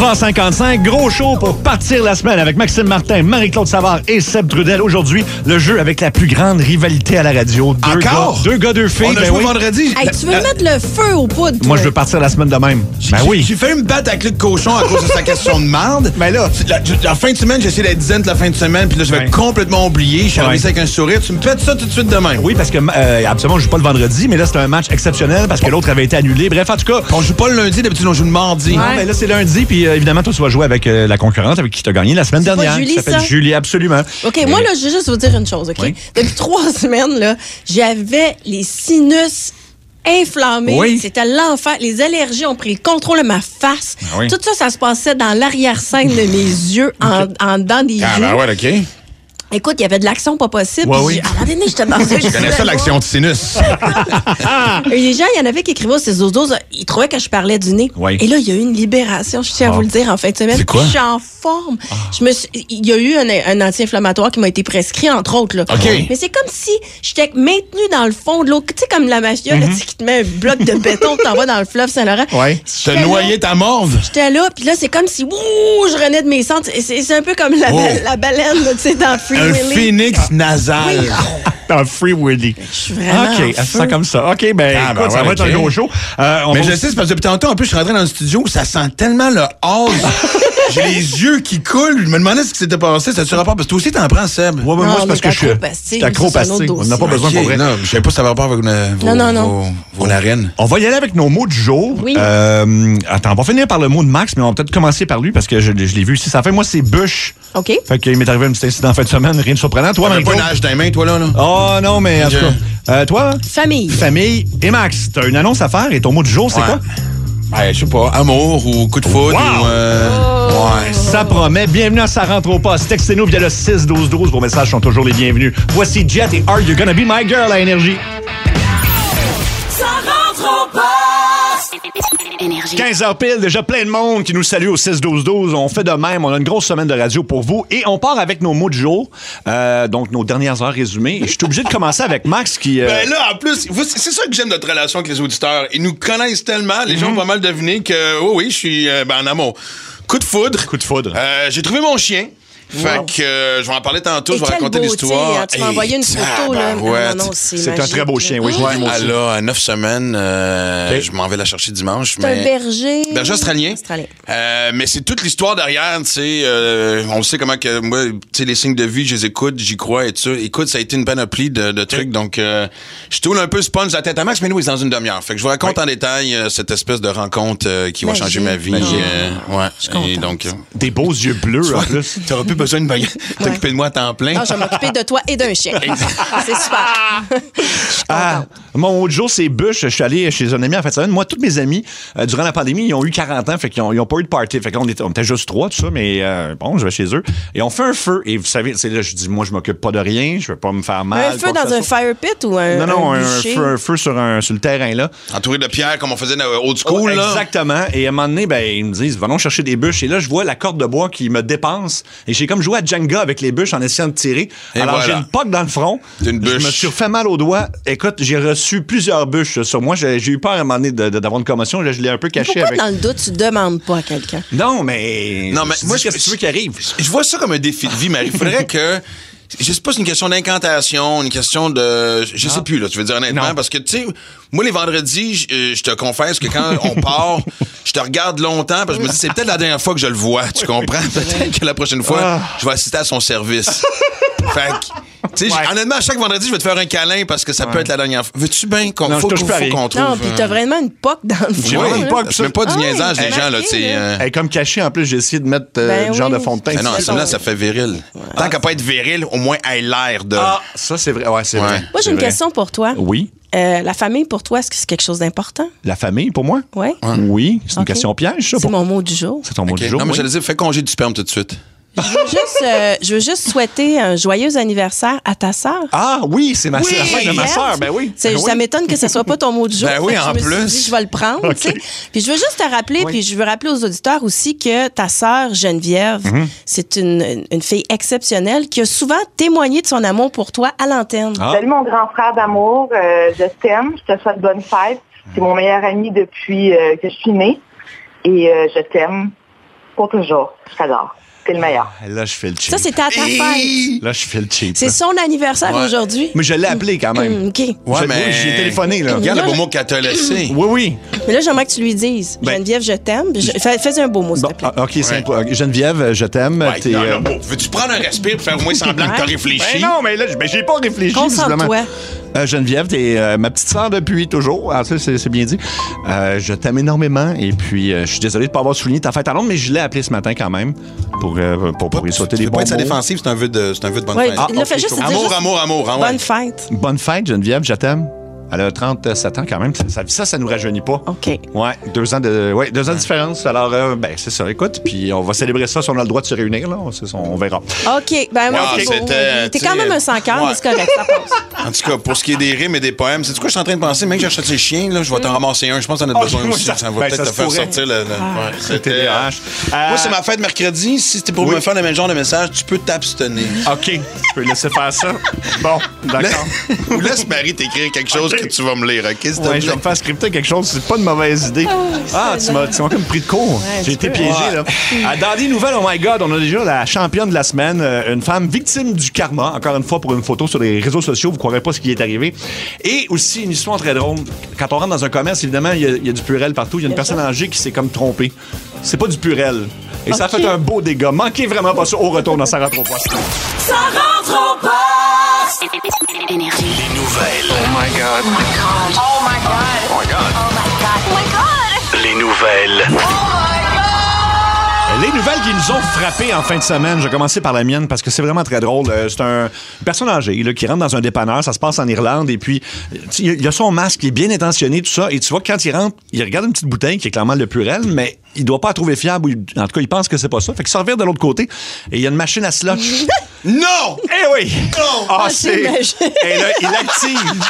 11h55, gros show pour partir la semaine avec Maxime Martin, Marie-Claude Savard et Seb Trudel. Aujourd'hui, le jeu avec la plus grande rivalité à la radio. Deux gars, deux filles. On a joué vendredi. Hey, tu veux mettre le feu aux poudres, toi? Moi, je veux partir la semaine de même. Oui. J'ai fait me battre avec le cochon à cause de sa question de marde. Mais là, la fin de semaine, j'ai essayé d'être zen la fin de semaine, puis là, je vais complètement oublié. Je suis arrivé avec un sourire. Tu me fais ça tout de suite demain. Oui, parce que absolument, je joue pas le vendredi, mais là, c'est un match exceptionnel parce que l'autre avait été annulé. Bref, en tout cas. On joue pas le lundi, d'habitude, on joue le mardi. Non, mais là, c'est lundi, puis évidemment, toi, tu vas jouer avec la concurrente avec qui tu as gagné la semaine dernière. Julie, ça s'appelle ça? Julie, absolument. OK, moi, là, je vais juste vous dire une chose, OK? Oui. Depuis 3 semaines, là, j'avais les sinus inflammés. Oui. C'était l'enfer. Les allergies ont pris le contrôle de ma face. Ah oui. Tout ça, ça se passait dans l'arrière-scène de mes yeux, en dedans des Ah, yeux. ben ouais, OK. Écoute, il y avait de l'action pas possible. Ouais, puis oui. À un moment donné, j'étais dans un... Je connais ça, l'action de sinus. Et les gens, il y en avait qui écrivaient ces doses, ils trouvaient que je parlais du nez. Oui. Et là, il y a eu une libération, je tiens à vous le dire, en fin de semaine. C'est quoi? Puis je suis en forme. Il y a eu un anti-inflammatoire qui m'a été prescrit, entre autres. Là. OK. Mais c'est comme si j'étais maintenue dans le fond de l'eau. Tu sais, comme la mafia, là, tu sais, qui te met un bloc de béton que t'envoies dans le fleuve Saint-Laurent. Ouais. T'as noyé ta morve. J'étais là, puis là, c'est comme si je renais de mes centres. C'est un peu comme la baleine, là, tu sais, dans Free Un Willy. phénix nasal. Oui. Dans Free Willy. Je suis vraiment OK, en elle se feu. sent comme ça. OK, ben, Ah, ben écoute, ça ouais, va être OK. un gros show. Mais je sais, c'est parce que depuis tantôt, en plus, je suis rentré dans le studio, ça sent tellement le haz. J'ai les yeux qui coulent. Je me demandais ce qui s'était passé. Ça te rapport? Parce que toi aussi, t'en prends, Seb. Ouais, Non, moi, c'est on parce est que je suis accro-pastille, accro-pastille. c'est un On autre n'a pas dossier. besoin pour vrai. Non, je savais pas si ça avait rapport avec vos narines. On va y aller avec nos mots du jour. Oui. Attends, on va finir par le mot de Max, mais on va peut-être commencer par lui parce que je l'ai vu ici. Ça fait, moi, c'est bûche. OK. Fait qu'il m'est arrivé un petit incident en fin de semaine, rien de surprenant. Toi, T'avais pas Marie-Claude? une hache dans les mains, toi, là? Oh non, mais en tout cas. Toi? Famille. Famille et Max. T'as une annonce à faire et ton mot du jour, c'est Ouais. quoi? Ouais, je sais pas, amour ou coup de foudre Wow! ou... Ouais. Ça promet. Bienvenue à Ça rentre au poste. Textez-nous via le 6-12-12. Vos messages sont toujours les bienvenus. Voici Jet et Are You Gonna Be My Girl à Énergie. Ça rentre au poste. Énergie. 15h pile, déjà plein de monde qui nous salue au 6-12-12. On fait de même, on a une grosse semaine de radio pour vous et on part avec nos mots du jour, donc nos dernières heures résumées. Et je suis obligé de commencer avec Max qui... Ben là, en plus, c'est ça que j'aime notre relation avec les auditeurs. Ils nous connaissent tellement, les gens ont pas mal deviné que, oui, je suis en amour. Coup de foudre. Coup de foudre. J'ai trouvé mon chien. Fait que je vais en parler tantôt, Et je vais quelle raconter beauté, l'histoire. hein, tu m'as envoyé une photo, là. tabarouette. Non, C'est un magique, très beau là. chien, oui. Ouais, Moi aussi. elle a 9 semaines. Ok. Je m'en vais la chercher dimanche. C'est un berger. Berger australien. Australien. Mais c'est toute l'histoire derrière, tu sais. On sait comment que moi, tu sais, les signes de vie, je les écoute, j'y crois et tout ça. Écoute, ça a été une panoplie de trucs. Donc, je tourne un peu sponge à tête à Max, mais nous, c'est dans une demi-heure. Fait que je vous raconte en détail cette espèce de rencontre qui va Magique. changer ma vie. Magique. Ouais. suis contente. Et donc, Des beaux yeux bleus, en plus. t'auras plus besoin de t'occuper de moi à temps plein. Non, je vais m'occuper de toi et d'un chien. C'est super. Je suis Ah, contente. mon autre jour, c'est bûche. Je suis allé chez un ami en fin de semaine. Moi, tous mes amis, durant la pandémie, ils ont eu 40 ans, fait qu'ils ont pas eu de party. Fait qu'on était juste 3, tout ça, mais bon, je vais chez eux. Et on fait un feu. Et vous savez, c'est là, je dis, moi, je m'occupe pas de rien, je veux pas me faire mal. Un feu dans un fire pit ou un Non, bûcher? un feu sur le terrain, là. Entouré de pierres, comme on faisait dans old school, Oh, là. exactement. Et à un moment donné, ben, ils me disent, allons chercher des bûches. Et là, je vois la corde de bois qui me dépense. Et j'ai comme joué à Jenga avec les bûches en essayant de tirer. Et Alors, voilà. j'ai une poque dans le front. Une bûche. Je me suis refait mal au doigt. Écoute, j'ai reçu plusieurs bûches sur moi. J'ai eu peur à un moment donné d'avoir une commotion. Là, je l'ai un peu caché Pourquoi avec. dans le doute, tu demandes pas à quelqu'un? Non, mais. Non, mais moi, moi, qu'est-ce que tu veux qu'il arrive? Je vois ça comme un défi de vie, Marie. Il faudrait que... Je sais pas, c'est une question d'incantation, une question de... Je sais plus, là, tu veux dire honnêtement, Non. parce que, tu sais, moi, les vendredis, je te confesse que quand on part, je te regarde longtemps, parce que je me dis, c'est peut-être la dernière fois que je le vois, tu comprends? Peut-être que la prochaine fois, je vais assister à son service. Fait que, tu sais, Ouais. honnêtement, à chaque vendredi, je vais te faire un câlin parce que ça peut être la dernière fois. Veux-tu bien qu'on Non, je faut touche pas à rien. qu'on trouve... Non, puis t'as vraiment une poque dans le J'ai front, vraiment là. une poque, c'est même pas du Ah oui, niaisage, les c'est gens, là, marqué, tu sais... là. Hey, comme caché, en plus, j'ai essayé de mettre Ben du genre oui. de fond de teint. Mais non, ça, là, ça fait viril. Tant qu'à pas être viril, au moins, elle l'air de... Ah, ça, c'est vrai. Ouais, c'est Ouais. vrai. Moi, j'ai C'est une vrai. question pour toi. Oui. La famille, pour toi, est-ce que c'est quelque chose d'important? La famille, pour moi? Oui. Oui. C'est une Ok. question piège, ça. C'est mon mot du jour. C'est ton mot Ok. du jour. Non, mais oui. j'allais dire, fais congé du sperme tout de suite. Je veux juste souhaiter un joyeux anniversaire à ta sœur. Ah oui, c'est Oui! la fête de ma sœur. Ben oui. Ça Ben oui. m'étonne que ce soit pas ton mot du jour. Ben oui, Fait que en je me suis plus. dit, je vais le prendre, tu sais. Puis je veux juste te rappeler, puis je veux rappeler aux auditeurs aussi que ta sœur Geneviève, c'est une fille exceptionnelle qui a souvent témoigné de son amour pour toi à l'antenne. Ah. Salut mon grand frère d'amour, je t'aime, je te souhaite bonne fête. C'est mon meilleur ami depuis que je suis née et je t'aime Pour toujours. Je t'adore. T'es le meilleur. Là, je fais le cheap. Ça, c'était à ta fête. Là, je fais le cheap. C'est son anniversaire aujourd'hui. Mais je l'ai appelé quand même. OK. Ouais, mais... J'ai téléphoné, là. Regarde le beau mot qu'elle t'a laissé. Oui, oui. Mais là, j'aimerais que tu lui dises. Ben- Geneviève, je t'aime. Fais un beau mot, s'il Bon, te plaît. OK, simple. Geneviève, je t'aime. Ouais, T'es, non, là, bon, veux-tu prendre un respire pour faire au moins semblant que t'as réfléchi? Ben non, mais là, j'ai pas réfléchi, visiblement. Concentre-toi. Geneviève, t'es ma petite sœur depuis toujours. Ah, ça, c'est bien dit. Je t'aime énormément. Et puis, je suis désolé de ne pas avoir souligné ta fête à Londres, mais je l'ai appelé ce matin quand même pour y sauter Tu les peux bons pas être sa mots. défensive, c'est un vœu de bonne Ouais, fête. là, fais juste dire Amour, juste amour, amour. Hein, ouais. bonne fête. Bonne fête, Geneviève, je t'aime. Elle a 37 ans quand même. Ça nous rajeunit pas. OK. Ouais, 2 ans de différence. Alors, c'est ça. Écoute, puis on va célébrer ça si on a le droit de se réunir, là. On verra. OK. Ben, Wow, merci beaucoup. c'était, T'es tu quand sais, même un sans-cœur, ouais. mais c'est correct, ça passe. En tout cas, pour ce qui est des rimes et des poèmes, c'est quoi je suis en train de penser? Même que j'achète ces chiens, là, je vais t'en ramasser un. Je pense que t'en as besoin aussi. Ça va peut-être te se faire pourrait. sortir le. Ouais, C'était Moi, c'est ma fête mercredi. Si c'était pour Oui. me faire le même genre de message, tu peux t'abstenir. OK, je peux laisser faire ça. Bon, d'accord. Ou laisse Marie t'écrire quelque chose que tu vas me lire, OK? s'il te Ouais, plaît? je vais me faire scripter quelque chose, c'est pas une mauvaise idée. Tu m'as comme pris de court. J'ai été piégé, là. Dans les nouvelles, oh my God, on a déjà la championne de la semaine, une femme victime du karma, encore une fois pour une photo sur les réseaux sociaux, vous ne croirez pas ce qui est arrivé. Et aussi une histoire très drôle. Quand on rentre dans un commerce, évidemment, il y a du Purel partout. Il y a une personne âgée qui s'est comme trompée. C'est pas du Purel. Et ça a fait un beau dégât. Manquez vraiment pas ça au retour dans Ça rentre au poste. Ça rentre au poste. Énergie. Les nouvelles. Oh my God. Oh my God. Les nouvelles. Les nouvelles qui nous ont frappés en fin de semaine, je vais commencer par la mienne parce que c'est vraiment très drôle. C'est une personne âgée là, qui rentre dans un dépanneur, ça se passe en Irlande, et puis il a son masque, il est bien intentionné, tout ça, et tu vois que quand il rentre, il regarde une petite bouteille qui est clairement le Purel, mais il doit pas la trouver fiable, ou en tout cas, il pense que c'est pas ça. Fait qu'il s'en revient de l'autre côté, et il y a une machine à slotch. Non! Eh oui! Non! Ah, c'est... j'imagine. Et là, il active.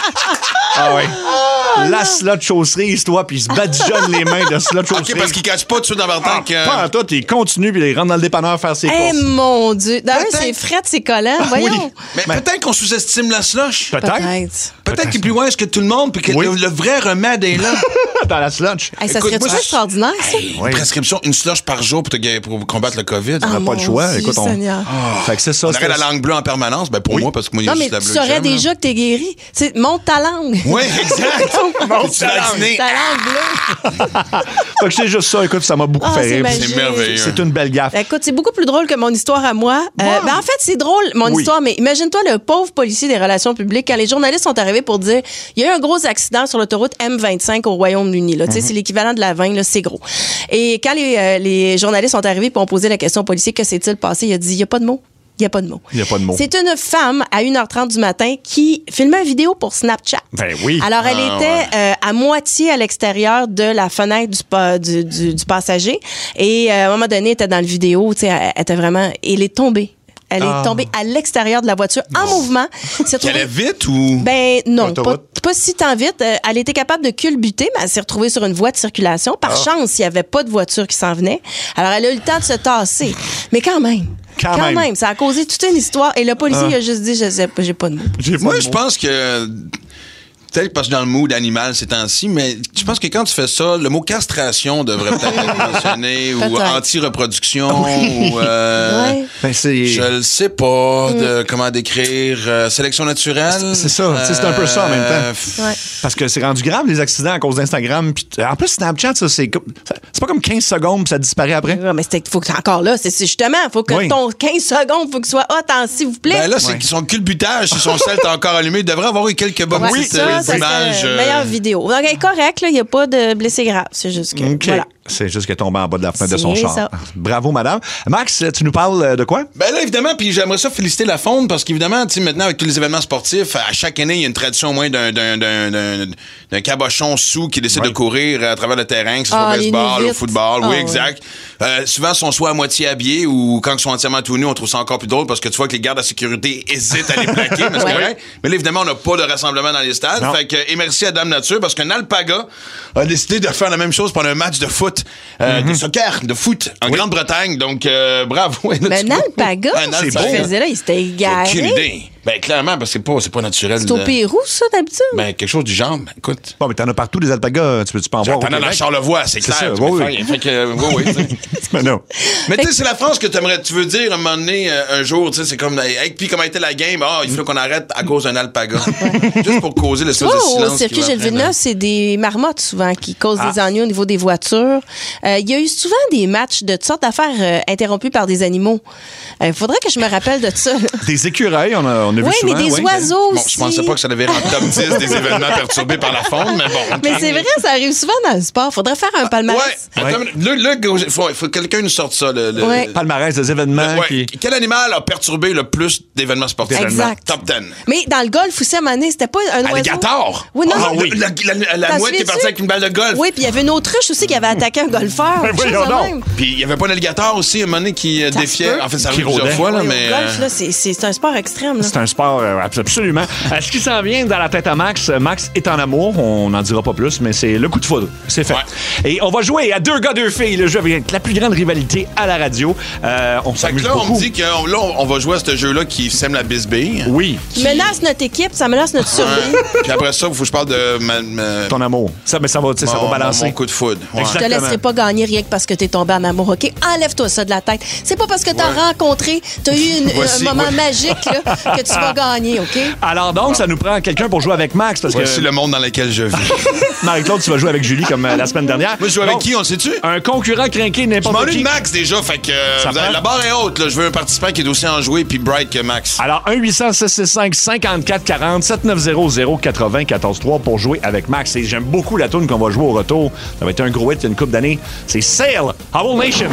Ah oui. La slot chausserise, toi, puis il se badigeonne les mains de slot chausserise. OK, parce qu'il cache pas tout de suite dans leur temps que... Pas en tout, il continue, puis il rentre dans le dépanneur faire ses Eh, courses. mon Dieu. D'ailleurs, Peut-être. c'est fret, c'est collant. Voyons. Mais peut-être qu'on sous-estime la slush. Peut-être. Peut-être qu'il est plus loin que tout le monde, puis que Oui. le vrai remède est là. Dans la slotch. Hey, ça Écoute, serait-tu moi, extraordinaire, ça? Oui. Prescription, une slush par jour pour combattre le COVID. On n'a pas mon le choix. Dieu, Écoute, Seigneur. Fait que c'est ça. On aurait la langue bleue en permanence. Ben pour Oui. moi, parce que moi, il y a Non, mais juste la tu bleue. saurais que j'aime, déjà que t'es guéri. Monte ta langue. Oui, exact. Monte Tu ta l'as langue. dîné. Ta langue bleue. Fait que c'est juste ça. Écoute, ça m'a beaucoup Ah, fait c'est rire. magique. C'est merveilleux. C'est une belle gaffe. Écoute, c'est beaucoup plus drôle que mon histoire à moi. Ben, en fait, c'est drôle, mon Oui. histoire, mais imagine-toi le pauvre policier des relations publiques quand les journalistes sont arrivés pour dire il y a eu un gros accident sur l'autoroute M25 au Royaume-Uni. Là. Tu sais, c'est l'équivalent de la 20, là, c'est gros. Et quand les journalistes sont arrivés et ont posé la question au policier, que s'est-il passé? Il a dit il n'y a pas de mots. Il n'y a pas de mots. Il y a pas de mots. C'est une femme à 1h30 du matin qui filmait une vidéo pour Snapchat. Ben oui. Alors, elle Ah, était à moitié à l'extérieur de la fenêtre du passager. Et à un moment donné, elle était dans la vidéo. Tu sais, elle était vraiment... Elle est tombée. Elle est tombée à l'extérieur de la voiture en mouvement. S'est Elle allait retrouvée- vite ou... Ben non, L'autoroute. pas si tant vite. Elle était capable de culbuter, mais elle s'est retrouvée sur une voie de circulation. Par chance, il n'y avait pas de voiture qui s'en venait. Alors, elle a eu le temps de se tasser. Mais quand même. Quand même. Ça a causé toute une histoire. Et le policier il a juste dit, je sais pas, j'ai pas de mots. J'ai pas Moi, de je mots. pense que... Peut-être parce que dans le mood animal ces temps-ci, mais je pense que quand tu fais ça, le mot castration devrait peut-être être mentionné, ou Peut-être. anti-reproduction, ou... Ouais. Ben, c'est... Je le sais pas de comment décrire. Sélection naturelle. C'est ça. Tu sais, c'est un peu ça en même temps. Ouais. Parce que c'est rendu grave, les accidents à cause d'Instagram. Puis, en plus, Snapchat, ça, c'est pas comme 15 secondes, puis ça disparaît après. Ouais, mais faut que encore là, c'est justement, faut que Oui. ton 15 secondes, faut que ce soit hot en s'il vous plaît. Ben là, c'est son culbutage, si son sel est encore allumé, il devrait avoir eu quelques bonnes Ouais, petites ça serait images. meilleure vidéo. Donc, elle est correcte, là, il n'y a pas de blessé grave. C'est juste que, OK. voilà. C'est juste qu'elle est tombée en bas de la fenêtre de son C'est char. ça. Bravo, madame. Max, tu nous parles de quoi? Ben là, évidemment, puis j'aimerais ça féliciter la Fonde parce qu'évidemment, tu sais, maintenant, avec tous les événements sportifs, à chaque année, il y a une tradition au moins d'un cabochon sous qui décide de courir à travers le terrain, que ce soit au Ah, les baseball, au nuits football. vite. Oui, Ah, exact. Souvent, sont soit à moitié habillés ou quand ils sont entièrement tout nus, on trouve ça encore plus drôle parce que tu vois que les gardes de sécurité hésitent à les plaquer, mais c'est Ouais. vrai. Mais là, évidemment, on n'a pas de rassemblement dans les stades. Non. Fait que, et merci à Dame Nature parce qu'un alpaga a décidé de faire la même chose pendant un match de foot, de soccer, de foot en Grande-Bretagne. Donc, bravo. Mais un alpaga, Un ce qu'il alpaga. faisait là, il s'était Aucune égaré. idée. Ben, clairement, parce que c'est pas naturel. C'est au Pérou, ça, d'habitude? Ben, quelque chose du genre. Ben, écoute. Bon, mais t'en as partout des alpagas. Tu peux en voir au T'en as dans Québec? Charlevoix, c'est clair. ça, Tu peux oui. faire. Fait que, oui, tu sais. Mais non. Mais tu sais, c'est la France que tu veux dire à un moment donné, un jour, tu sais, c'est comme, hey, puis comment était la game? Ah, il faut qu'on arrête à cause d'un alpaga. Juste pour causer le Tu vois, silence. au circuit Gilles Villeneuve, c'est des marmottes souvent qui causent des ennuis au niveau des voitures. Il y a eu souvent des matchs de toutes sortes d'affaires interrompus par des animaux. Il faudrait que je me rappelle de ça. Là. Des écureuils, on a vu Oui, souvent. mais des oiseaux Bon, aussi. je pensais pas que ça devait être en top 10 des événements perturbés par la faune, mais bon. Mais c'est vrai, ça arrive souvent dans le sport. Faudrait faire un palmarès. Ouais. Attends, il faut que quelqu'un nous sorte ça. Ouais. Palmarès des événements Ouais. Quel animal a perturbé le plus d'événements sportifs? Exact. Top 10. Mais dans le golf aussi, à un moment donné, c'était pas un oiseau. Alligator? Oui, non, Ah non. oui. La T'en mouette qui est partie souviens-tu? avec une balle de golf. Oui, puis il y avait une autruche aussi qui avait attaqué un golfeur. Ben quelque chose voyons de donc. même. Puis il y avait pas un alligator aussi, un moment donné, qui Ça se défiait. peut. En fait, ça Qui arrive plusieurs rôdait. fois, là, Oui, mais. au golf, là, c'est un sport extrême. Là. C'est un sport, absolument. Ce qui s'en vient dans la tête à Max, Max est en amour. On n'en dira pas plus, mais c'est le coup de foudre. C'est fait. Ouais. Et on va jouer à 2 gars, 2 filles. Le jeu avec la plus grande rivalité à la radio. On Fait s'amuse que là, on beaucoup. me dit qu'on va jouer à ce jeu-là qui sème la bisbille. Oui, Qui menace notre équipe, ça menace notre survie. Puis après ça, il faut que je parle de ton amour. Ça, mais ça va, tu sais, ça va balancer. mon coup de foudre. Ouais. Exact. Je te laisserai pas gagner rien que parce que t'es tombé en amour, OK? Enlève-toi ça de la tête. C'est pas parce que t'as rencontré, t'as eu Voici, un moment ouais. magique là, que tu vas gagner, OK? Alors donc, ça nous prend quelqu'un pour jouer avec Max parce Voici que le monde dans lequel je vis. Marie-Claude, tu vas jouer avec Julie comme la semaine dernière. Moi, je joue avec Donc, qui, on le sait-tu? Un concurrent crinqué, Je n'importe m'ennuie qui. de Max déjà, fait que Ça prend? la barre est haute. Là. Je veux un participant qui est aussi enjoué puis bright que Max. Alors, 1-800-665-5440, 7900-80-14-3 pour jouer avec Max. Et j'aime beaucoup la tune qu'on va jouer au retour. Ça va être un gros hit il y a une couple d'années. C'est Sail, Howl Nation.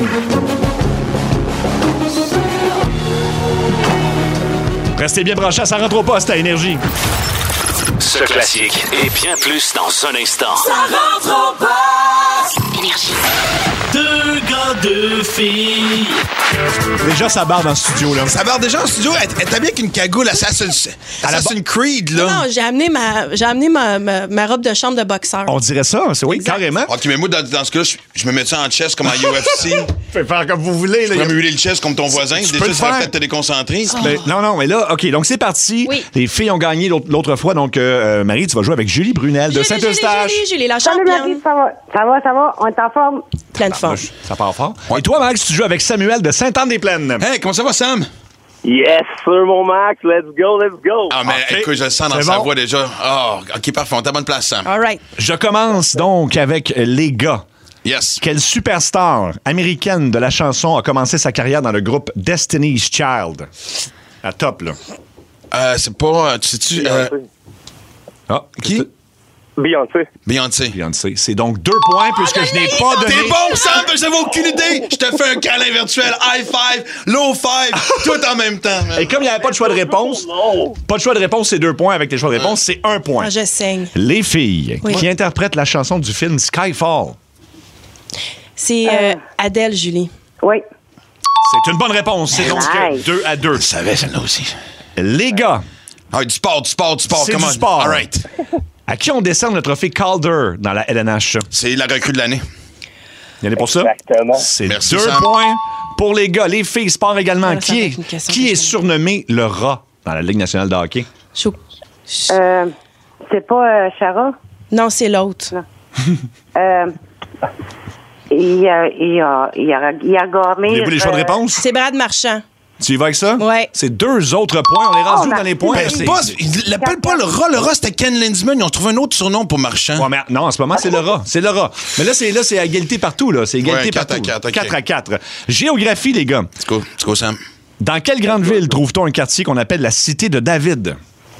Restez bien branchés, ça rentre au poste à Énergie. Ce classique et bien plus dans un instant. Ça rentre au poste. Énergie. 2 gars, 2 filles. Déjà, ça barre dans le studio, là. Ça barre déjà en studio. Elle est habillée avec une cagoule Assassin's Creed, là. Non, j'ai amené ma robe de chambre de boxeur. On dirait ça, c'est oui, carrément. OK, mais moi, dans ce cas-là, je me mets ça en chest comme en UFC. Faites faire comme vous voulez. Tu Là. peux me huiler le chest comme ton voisin. Tu Déjà, peux le ça va faire. peut-être te déconcentrer. Mais non, mais là, OK, donc c'est parti. Oui. Les filles ont gagné l'autre fois. Donc, Marie, tu vas jouer avec Julie Brunel de Saint-Eustache. Julie, la Salut, championne. Marie, ça va, on est en forme. Pleine forme. Ça part fort. Et toi, Max, tu joues avec Samuel de Sainte-Anne-des-Plaines. Hey, comment ça va, Sam? Yes, sir, mon Max. Let's go, let's go. Ah, mais OK. écoute, je le sens dans C'est sa bon. voix déjà. Oh, OK, parfait. On est à bonne place, Sam. All right. Je commence donc avec les gars. Yes. Quelle superstar américaine de la chanson a commencé sa carrière dans le groupe Destiny's Child? À top, là. C'est pas... Tu sais-tu... Ah, qui? Beyoncé. Beyoncé. Beyoncé. C'est donc 2 points puisque je n'ai pas donné... T'es bon, Sam! J'avais aucune idée! Je te fais un câlin virtuel, high five, low five, tout en même temps. man. Et comme il n'y avait pas de choix de réponse, pas de choix de réponse, c'est 2 points. Avec les choix de réponse, c'est 1 point. Ah, je saigne. Les filles Oui. qui interprètent la chanson du film Skyfall. C'est Adèle, Julie. Oui. C'est une bonne réponse. C'est donc Nice. 2-2. Je savais celle-là aussi. Les gars, Ah, du sport. C'est come du on. sport. All right. à qui on décerne le trophée Calder dans la LNH? C'est la recrue de l'année. Il y en a pour ça? Exactement. C'est Merci, 2 Sam. points pour les gars. Les filles, sport également. Voilà, ça va Qui être une question est que je surnommé le rat dans la Ligue nationale de hockey? Chou- C'est pas Chara. Non, c'est l'autre. Il a gagné. Voulez-vous les choix de réponse? C'est Brad Marchand. Tu y vas avec ça? Ouais. C'est 2 autres points. On est rendu Oh, dans les points. Ben, C'est- il l'appelle pas le rat. Le rat, c'était Ken Lindsman. Ils ont trouvé un autre surnom pour Marchand. Ouais, mais non, en ce moment, c'est le rat. C'est le rat. Mais là, c'est à égalité partout. Là. C'est égalité Ouais, 4 partout. à 4, OK. 4-4. Géographie, les gars. Let's go, Sam. Dans quelle grande ville trouve-t-on un quartier qu'on appelle la Cité de David?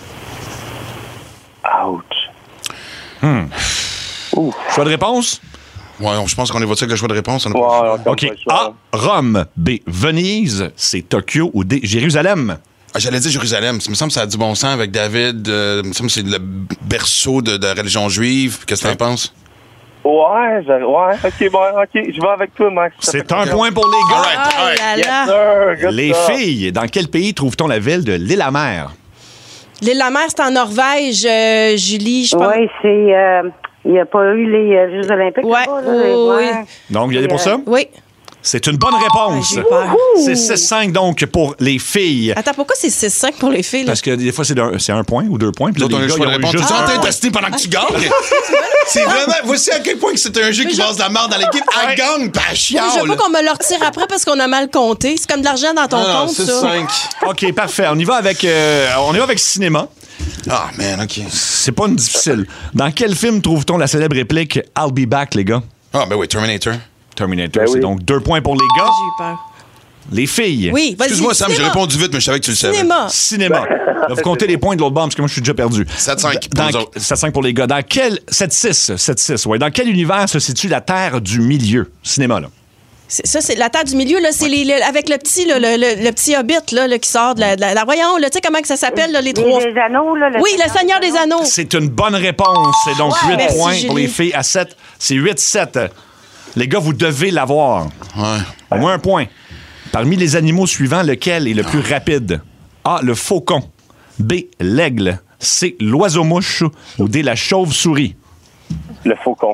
Ouch. Choix de réponse? Ouais, je pense qu'on est voté avec le choix de réponse. On a Ouais, pas- on OK. A. Rome. B. Venise. C. Tokyo. Ou D. Jérusalem. Ah, j'allais dire Jérusalem. Ça me semble que ça a du bon sens avec David. Il me semble que c'est le berceau de la religion juive. Qu'est-ce que t'en penses? Ouais, ok, bon, ok. Je vais avec toi, Max. C'est un point pour les gars. All right, all right. Ah là Yes, là. sir. Good Les stuff. filles, dans quel pays trouve-t-on la ville de l'Île-à-Mer? L'île-la-mer, c'est en Norvège, Julie, je pense. Oui, c'est. Il n'y a pas eu les Jeux Olympiques. Ouais, là-bas, là, oui. ouais. Donc, vous y allez pour ça? Oui. C'est une bonne réponse. J'ai peur. C'est 6-5 donc pour les filles. Attends, pourquoi c'est 6-5 pour les filles? Là? Parce que des fois, c'est un point ou 2 points. Puis là, Nous autres, on a les le gars, choix de ils ont eu répondre. juste Tu es en un train de point. tester pendant que tu gagnes. C'est vraiment. Voici à quel point que c'est un jeu qui base de la merde dans l'équipe. Elle gagne, pas chiale. Je veux pas qu'on me le retire après parce qu'on a mal compté. C'est comme de l'argent dans ton compte, c'est ça. 5. OK, parfait. On y va avec cinéma. Ah, man, OK. C'est pas une difficile. Dans quel film trouve-t-on la célèbre réplique « I'll be back », les gars? Ah, ben oui, Terminator. Terminator, Ben c'est oui. donc 2 points pour les gars. J'ai eu peur. Les filles. Oui, vas-y. Excuse-moi, Sam, j'ai cinéma. répondu vite, mais je savais que tu le savais. Cinéma. Cinéma. Là, vous comptez les points de l'autre bande parce que moi, je suis déjà perdu. 7-5 pour nous autres. 7-5 pour les gars. Dans quel... 7-6, ouais. Dans quel univers se situe la Terre du milieu? Cinéma, là. Ça, c'est la terre du milieu, là. C'est avec le petit, là, le petit hobbit, là, qui sort de la voyons, là, tu sais comment que ça s'appelle, là, les trois. Les anneaux, là. Oui, le Seigneur des Anneaux. C'est une bonne réponse. C'est donc 8 merci, points Julie. pour les filles à 7. C'est 8-7. Les gars, vous devez l'avoir. Ouais. Au moins un point. Parmi les animaux suivants, lequel est le plus rapide? A, le faucon. B, l'aigle. C, l'oiseau-mouche. Ou D, la chauve-souris. Le faucon.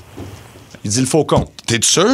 Il dit le faucon. T'es sûr?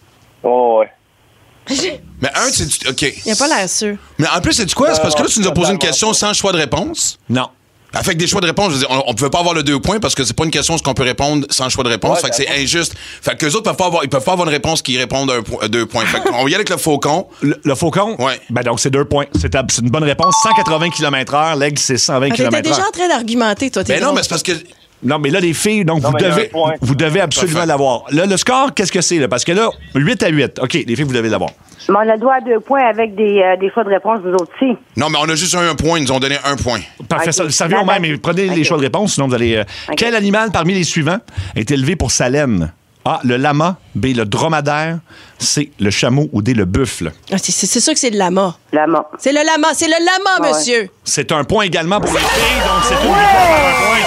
Oh, ouais. Mais c'est. OK. Il a pas l'air sûr. Mais en plus, c'est quoi? C'est parce que là, tu nous as posé une question sans choix de réponse. Non. Avec des choix de réponse, je veux dire, on pouvait pas avoir le 2 points parce que c'est pas une question ce qu'on peut répondre sans choix de réponse. Ouais, fait que c'est injuste. Fait que les autres ils peuvent pas avoir une réponse qui répondent à 2 points. Fait qu'on va y aller avec le faucon. Le faucon? Ouais. Ben donc, c'est 2 points. C'est une bonne réponse. 180 km/h. L'aigle, c'est 120 Ok, t'es km/h. déjà en train d'argumenter, toi. T'es Mais non, drôle. mais c'est parce que. Non, mais là, les filles, donc, Non, mais il y a un point. vous devez absolument Parfait. l'avoir. Là, le score, qu'est-ce que c'est, là? Parce que là, 8-8. OK, les filles, vous devez l'avoir. Mais on a le droit à 2 points avec des choix de réponse, vous autres aussi. Non, mais on a juste un point. Ils nous ont donné 1 point. Parfait. OK. Ça revient au même, mais prenez les OK. choix de réponse, sinon vous allez... OK. Quel animal parmi les suivants est élevé pour sa laine? A, le lama. B, le dromadaire. C, le chameau. Ou D, le buffle. Ah, c'est sûr que c'est le lama. Lama. C'est le lama. C'est le lama, Ouais. monsieur. C'est un point également pour les filles, donc c'est une victoire par un point.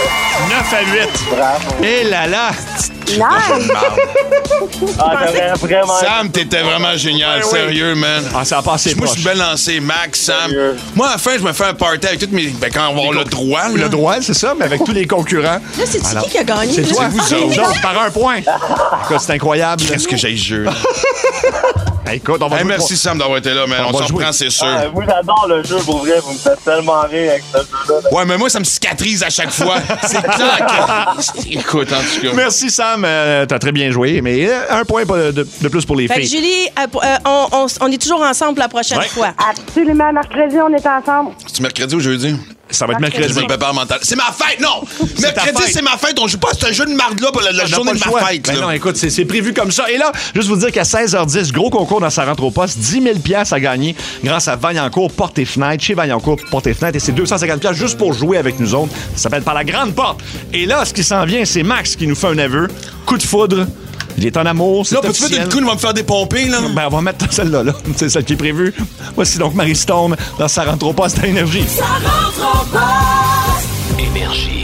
9-8. Bravo. Et là là! Nice! Ah, j'aurais vraiment. Sam, t'étais vraiment génial. Ouais, oui. Sérieux, man. Ah, ça a passé Moi, je proche. suis bien lancé. Max, Sam. Sérieux. Moi, à la fin, je me fais un party avec toutes mes. Ben, quand on va avoir le droit, là. Le droit, c'est ça, mais avec tous les concurrents. Là, c'est Alors, qui a gagné? C'est là? toi. vous autres. Par un point. Écoute, c'est incroyable. Qu'est-ce que j'ai le jeu, là? Écoute, on va Hey, jouer merci, Sam, d'avoir été là, man. On On va s'en jouer. reprend, c'est sûr. Ah, moi, j'adore le jeu, pour vrai. Vous me faites tellement rire avec ce jeu-là. Ouais, mais moi, ça me cicatrise à chaque fois. C'est clair que. Écoute, en tout cas. Merci, Sam. T'as très bien joué, mais un point de plus pour les Fait que filles. Julie, on est toujours ensemble la prochaine Ouais. fois. Absolument. Mercredi, on est ensemble. C'est mercredi ou jeudi? Ça va être Je mercredi. me prépare mental. C'est ma fête, non! ta Mercredi, fête. c'est ma fête. On joue pas à ce jeu de marde-là pour la On n'a journée pas de le ma choix. fête. Ben là. non, écoute, c'est prévu comme ça. Et là, juste vous dire qu'à 16h10, gros concours dans sa rentre au poste, 10 000 $ à gagner grâce à Vaillancourt Portes et Fenêtres, chez Vaillancourt Portes et Fenêtres. Et c'est 250 $ juste pour jouer avec nous autres. Ça s'appelle Par la Grande Porte. Et là, ce qui s'en vient, c'est Max qui nous fait un aveu. Coup de foudre. Il est en amour. C'est Là, peux-tu mettre officiel. une coup, va me faire dépomper, là? Ben, on va mettre celle-là, là. C'est celle qui est prévue. Voici donc Marie Stone dans sa rentre au poste à Énergie. Ça rentre au poste. Énergie.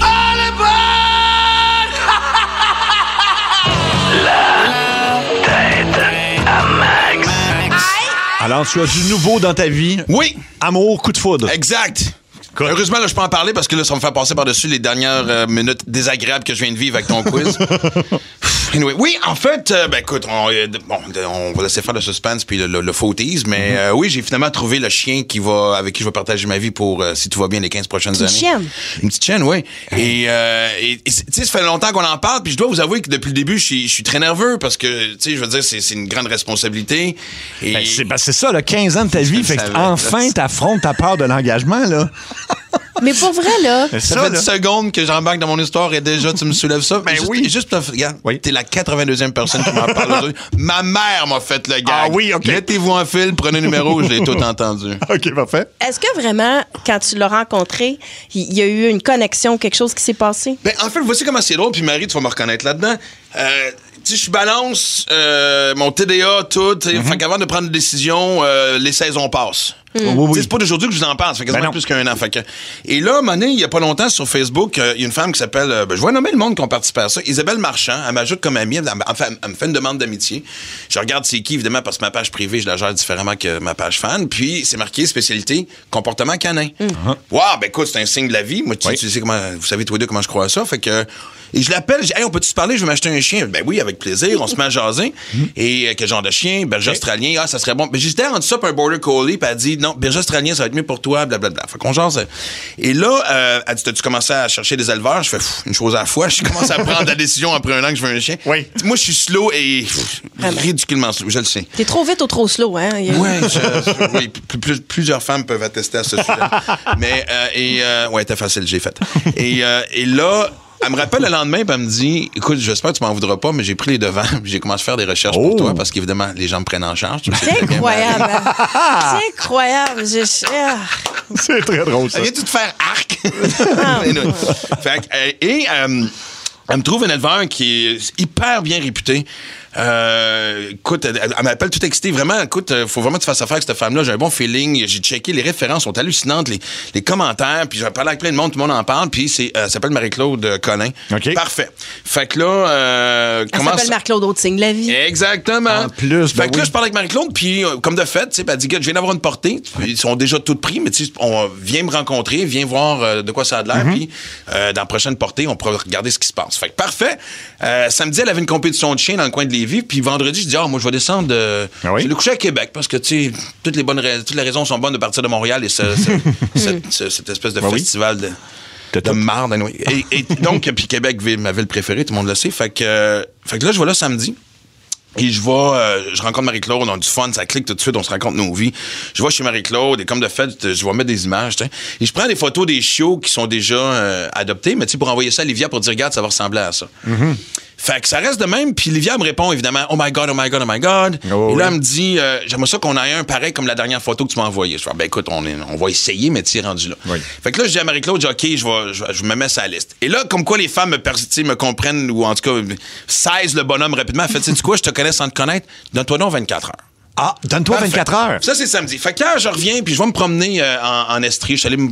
Alors, tu as du nouveau dans ta vie. Oui! Amour, coup de foudre. Exact! Heureusement, là, je peux en parler parce que là, ça me fait passer par-dessus les dernières minutes désagréables que je viens de vivre avec ton quiz. Anyway, oui, en fait, ben écoute, on va laisser faire le suspense puis le faux tease, mais oui, j'ai finalement trouvé le chien avec qui je vais partager ma vie pour, si tout va bien, les 15 prochaines années. chienne? Une petite chienne, oui. Et tu sais, ça fait longtemps qu'on en parle, puis je dois vous avouer que depuis le début, je suis très nerveux parce que, tu sais, je veux dire, c'est une grande responsabilité. Et Ben, c'est ça, là, 15 ans de ta vie. le Fait que savais, enfin, là. t'affrontes ta peur de l'engagement, là. Mais pour vrai, là, Ça fait 10 secondes que j'embarque dans mon histoire et déjà tu me soulèves ça. Ben juste, oui. Juste, regarde, Oui. t'es la 82e personne qui m'en parle aujourd'hui. Ma mère m'a fait le gag. Ah oui, OK. Mettez-vous en fil, prenez un numéro, je l'ai tout entendu. OK, parfait. est-ce que vraiment, quand tu l'as rencontré, il y a eu une connexion, quelque chose qui s'est passé? Ben, en fait, voici comment c'est drôle, puis Marie, tu vas me reconnaître là-dedans. Tu sais, je balance mon TDA, tout. Fait qu'avant de prendre une décision, les saisons passent. Oui, Tu sais, oui. c'est pas d'aujourd'hui que je vous en parle, ça fait quasiment Ben non. plus qu'un an. Fait que... Et là, à un moment donné, il y a pas longtemps, sur Facebook, il y a une femme qui s'appelle... je vais nommer le monde qui ont participé à ça. Isabelle Marchand, elle m'ajoute comme amie, elle me fait une demande d'amitié. Je regarde c'est qui, évidemment, parce que ma page privée, je la gère différemment que ma page fan. Puis, c'est marqué spécialité comportement canin. Wow, ben écoute, c'est un signe de la vie. Moi, tu sais comment... Vous savez, tous les deux, comment je crois à ça. Fait que... Et je l'appelle, je dis, hey, on peut-tu se parler? Je veux m'acheter un chien. Ben oui, avec plaisir. On se met à jaser. Et quel genre de chien? Berger australien. Ah, ça serait bon. Mais j'étais entre ça et un border collie. Puis elle dit, non, berger australien, ça va être mieux pour toi, blablabla. Fait qu'on jase. Et là, elle dit, t'as-tu commencé à chercher des éleveurs? Je fais, une chose à la fois. Je commence à prendre la décision après un an que je veux un chien. Oui. Moi, je suis slow et ridiculement slow. Je le sais. T'es trop vite ou trop slow, hein? Oui, plusieurs femmes peuvent attester à ce sujet. Mais, ouais, c'était facile, j'ai fait. Et là, elle me rappelle le lendemain, puis elle me dit, écoute, j'espère que tu m'en voudras pas, mais j'ai pris les devants, puis j'ai commencé à faire des recherches pour toi, parce qu'évidemment, les gens me prennent en charge. C'est incroyable. C'est incroyable. C'est très drôle, ça. Ça vient tout de faire arc. Elle me trouve un éleveur qui est hyper bien réputé. Écoute, elle m'appelle tout excité. Vraiment, écoute, faut vraiment que tu fasses affaire avec cette femme-là. J'ai un bon feeling. J'ai checké. Les références sont hallucinantes. Les commentaires. Puis j'ai parlé avec plein de monde. Tout le monde en parle. Puis elle s'appelle Marie-Claude Collin. OK. Parfait. Fait que là... Elle s'appelle Marie-Claude Aude-Signe la vie. Exactement. En plus, fait que là, je parle avec Marie-Claude. Puis comme de fait, tu sais, elle dit, je viens d'avoir une portée. Ils sont déjà toutes pris. Mais tu sais, on vient me rencontrer. Viens voir de quoi ça a l'air. Puis dans la prochaine portée, on pourra regarder ce qui se passe. Fait que parfait. Samedi, elle avait une compétition de chiens dans le coin de Lévis. Puis vendredi, je dis, moi, je vais descendre je vais le coucher à Québec parce que, tu sais, toutes les raisons sont bonnes de partir de Montréal et cette espèce de festival de marde. Et donc, puis Québec, ma ville préférée, tout le monde le sait. Fait que là, je vais là samedi. Et je rencontre Marie-Claude, on a du fun, ça clique tout de suite, on se raconte nos vies. Je vais chez Marie-Claude et comme de fait, je vais mettre des images, t'sais. Et je prends des photos des chiots qui sont déjà adoptés, mais tu sais, pour envoyer ça à Livia pour dire, regarde, ça va ressembler à ça. Fait que ça reste de même, puis Livia me répond évidemment, oh my God, oh my God, oh my God. Et là, elle me dit, j'aimerais ça qu'on ait un pareil comme la dernière photo que tu m'as envoyée. Je fais, ben écoute, on va essayer, mais tu es rendu là. Fait que là, je dis à Marie-Claude, OK, je me mets sur la liste. Et là, comme quoi les femmes me comprennent, ou en tout cas, 16 le bonhomme rapidement. Elle fait, tu sais quoi, je te connais sans te connaître, donne-toi donc 24 heures. Ah, donne-toi 24 heures. Ça, c'est samedi. Fait que quand je reviens, puis je vais me promener en Estrie, je suis allé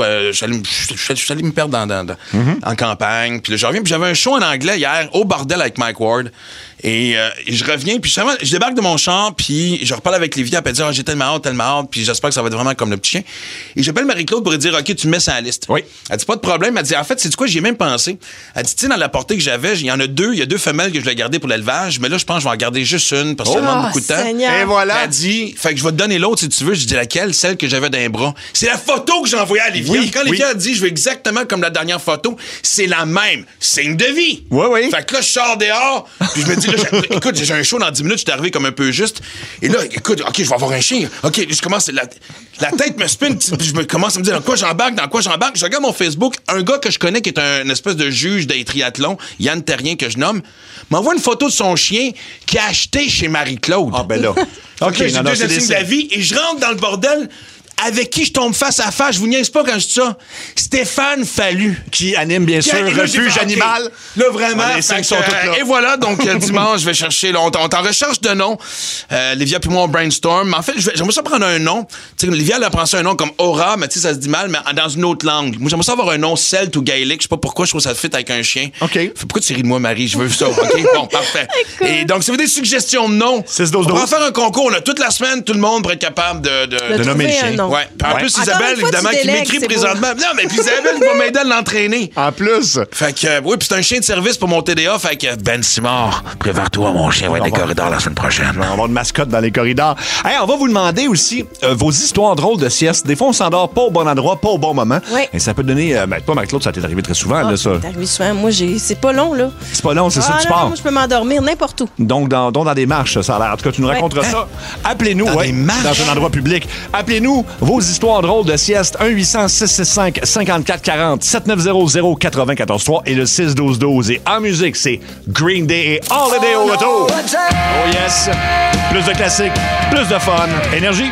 me perdre en campagne. Puis là, je reviens, puis j'avais un show en anglais hier, au bordel avec Mike Ward. Et je reviens, puis je débarque de mon char, puis je reparle avec Livia, puis elle dit, j'ai tellement hâte, puis j'espère que ça va être vraiment comme le petit chien. Et j'appelle Marie-Claude pour lui dire, OK, tu me mets ça à la liste. Oui. Elle dit, pas de problème. Elle dit, en fait, c'est du quoi, j'y ai même pensé. Elle dit, tu sais, dans la portée que j'avais, il y en a deux, il y a 2 femelles que je voulais garder pour l'élevage, mais là, je pense que je vais en garder juste une, parce que ça demande beaucoup de temps. Seigneur. Et voilà. Elle dit, fait que je vais te donner l'autre si tu veux. Je dis laquelle? Celle que j'avais dans les bras. C'est la photo que j'ai envoyée à Livia. Oui, quand Livia a dit, je veux exactement comme la dernière photo, c'est la même. Signe de vie. Oui. Fait que là, je sors dehors, puis je me dis, là, écoute, j'ai un show dans 10 minutes, je suis arrivé comme un peu juste. Et là, écoute, OK, je vais avoir un chien. OK, je commence, la tête me spin, puis je commence à me dire dans quoi j'embarque. Je regarde mon Facebook, un gars que je connais qui est un espèce de juge des triathlons, Yann Terrien, que je nomme, m'envoie une photo de son chien qu'il a acheté chez Marie-Claude. Ah, ben là. OK, là, j'ai deux signes de la vie et je rentre dans le bordel. Avec qui je tombe face à face, je vous niaise pas quand je dis ça. Stéphane Fallu. Qui anime, bien sûr, Refuge Animal. Là, vraiment. Les signes sont tous là. Et voilà, donc, dimanche, je vais chercher, là, on t'en recherche de noms. Livia puis moi, on brainstorm. Mais en fait, j'aimerais ça prendre un nom. Tu sais, Livia, elle a pensé un nom comme Aura, mais tu sais, ça se dit mal, mais dans une autre langue. Moi, j'aimerais ça avoir un nom celte ou gaélique. Je sais pas pourquoi, je trouve ça fit avec un chien. OK. Pourquoi tu ris de moi, Marie? Je veux ça. OK, bon, parfait. Et donc, si vous avez des suggestions de noms, 6-12-12. on va faire un concours. On a toute la semaine, tout le monde pour être capable de nommer le chien. Ouais. En plus, Isabelle, fois, évidemment, qui m'écrit présentement. Non, mais puis Isabelle va m'aider à l'entraîner. En plus. Fait que, oui, puis c'est un chien de service pour mon TDA. Fait que, Ben Simard, prépare-toi, mon chien va être des corridors la semaine prochaine. On va avoir une mascotte dans les corridors. Hey, on va vous demander aussi vos histoires drôles de sieste. Des fois, on s'endort pas au bon endroit, pas au bon moment. Oui. Et ça peut donner. Toi, Marie-Claude, ça t'est arrivé très souvent, là, ça. C'est arrivé souvent. Moi, c'est pas long, là. C'est pas long, c'est ça que tu pars. Moi, je peux m'endormir n'importe où. Donc, dans des marches, ça a l'air. En tout cas, tu nous raconteras ça. Appelez-nous, Dans des marches? dans un endroit public. Appelez-nous vos histoires drôles de sieste. 1-800-665-5440, 7900-943 et le 612-12. Et en musique, c'est Green Day et Holiday au retour. Oh yes! Plus de classiques, plus de fun. Énergie.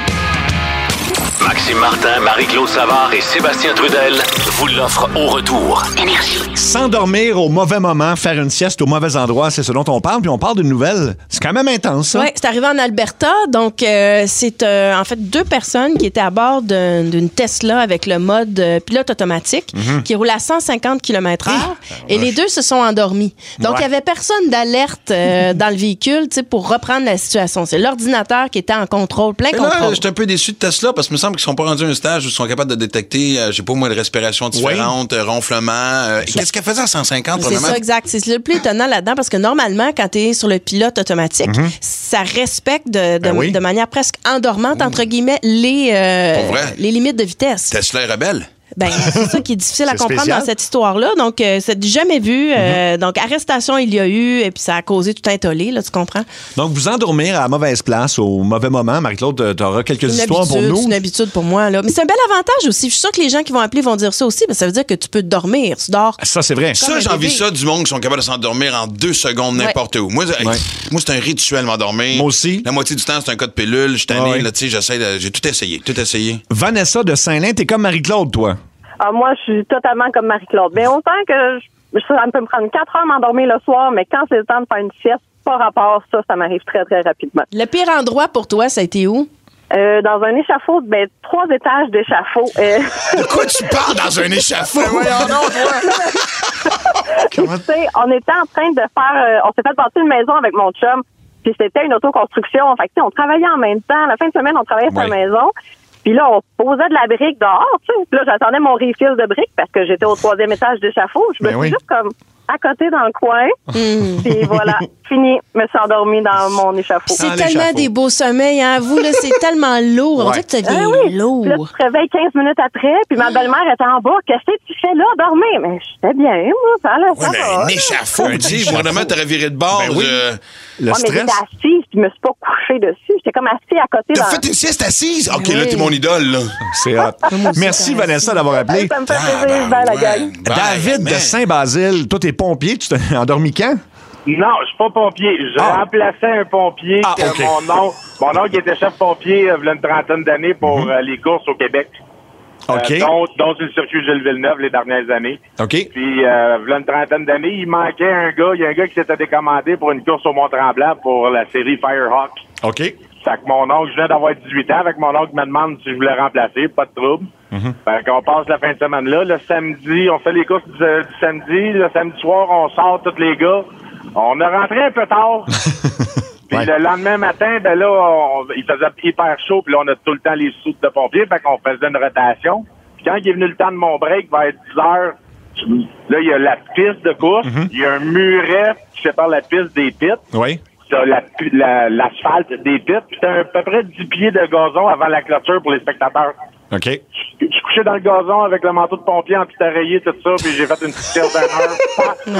Maxime Martin, Marie-Claude Savard et Sébastien Trudel vous l'offrent au retour. Énergie. S'endormir au mauvais moment, faire une sieste au mauvais endroit, c'est ce dont on parle. Puis on parle d'une nouvelle. C'est quand même intense, ça. Oui, c'est arrivé en Alberta. Donc, c'est en fait 2 personnes qui étaient à bord d'une Tesla avec le mode pilote automatique qui roule à 150 km/h. Et les 2 se sont endormis. Donc, il n'y avait personne d'alerte dans le véhicule pour reprendre la situation. C'est l'ordinateur qui était en contrôle, plein contrôle. J'étais un peu déçu de Tesla parce que me semble semble qu'ils sont pas rendus à un stage où ils sont capables de détecter, je sais pas moi, de respiration différente, ronflement. Qu'est-ce qu'elle faisait à 150? C'est ça, exact. C'est le plus étonnant là-dedans parce que normalement, quand tu es sur le pilote automatique, ça respecte de manière presque endormante, entre guillemets, les limites de vitesse. Tesla est rebelle. Ben, c'est ça qui est difficile à comprendre spécial. dans cette histoire-là. Donc, c'est jamais vu. Donc, arrestation, il y a eu, et puis ça a causé tout un tollé, là, tu comprends? Donc, vous endormir à la mauvaise place, au mauvais moment. Marie-Claude, tu auras quelques histoires pour nous. C'est une habitude pour moi, là. Mais c'est un bel avantage aussi. Je suis sûre que les gens qui vont appeler vont dire ça aussi, mais ça veut dire que tu peux dormir. Tu dors. Ça, c'est vrai. Ça, j'ai envie ça du monde qui sont capables de s'endormir en 2 secondes n'importe où. Moi, c'est un rituel m'endormir. Moi aussi. La moitié du temps, c'est un cas de pilule. Je suis tanné, là, tu sais, j'ai tout essayé. Vanessa de Saint-Lin, t'es comme Marie-Claude, toi. Moi, je suis totalement comme Marie-Claude. Mais autant que ça peut me prendre 4 heures m'endormir le soir, mais quand c'est le temps de faire une sieste, par rapport à ça m'arrive très, très rapidement. Le pire endroit pour toi, ça a été où? Dans un échafaud, 3 étages d'échafaud. De quoi tu parles dans un échafaud? Tu sais, on était en train de faire... on s'est fait bâtir une maison avec mon chum, puis c'était une autoconstruction. Fait que, on travaillait en même temps. La fin de semaine, on travaillait sur la maison. Puis là, on posait de la brique dehors, tu sais. Puis là, j'attendais mon refill de briques parce que j'étais au 3e étage d'échafaud. Je me suis juste comme à côté dans le coin. Puis voilà, fini. Je me suis endormie dans mon échafaud. C'est tellement des beaux sommeils, hein. Vous, là, c'est tellement lourd. On dirait que tu deviens lourd. Puis là, tu te réveilles 15 minutes après, puis ma belle-mère était en bas. Qu'est-ce que tu fais là, dormir? Mais j'étais bien, moi. Ça va. Un échafaud, dis, vraiment, t'aurais viré de bord. Le stress. Mais j'étais assise, puis je me suis pas couchée dessus. J'étais comme assise à côté. T'as fait une sieste assise? OK, là, t'es mon idole, là. C'est hot. Merci, Vanessa, d'avoir appelé. Ça me fait plaisir. Bye, la gang. David de Saint-Basile, toi, t'es pompier. Tu t'es endormi quand? Non, je suis pas pompier. Je remplaçais un pompier. Mon oncle était chef pompier il y a une trentaine d'années pour les courses au Québec. OK. Dont sur le circuit Gilles Villeneuve les dernières années. OK. Puis, il y a une trentaine d'années, il manquait un gars. Il y a un gars qui s'était décommandé pour une course au Mont-Tremblant pour la série Firehawk. OK. Fait que mon oncle, je viens d'avoir 18 ans, fait que mon oncle me demande si je voulais remplacer, pas de trouble. Fait qu'on passe la fin de semaine là. Le samedi, on fait les courses du samedi. Le samedi soir, on sort tous les gars. On est rentré un peu tard. Puis le lendemain matin, il faisait hyper chaud, puis là, on a tout le temps les soutes de pompiers, fait qu'on faisait une rotation. Puis quand il est venu le temps de mon break, vers 10 heures, là, il y a la piste de course, il y a un muret qui sépare la piste des pits. Oui. T'as l'asphalte des pits, puis t'as à peu près 10 pieds de gazon avant la clôture pour les spectateurs. OK. Je suis couché dans le gazon avec le manteau de pompier anti-oreiller, tout ça, puis j'ai fait une petite sieste d'une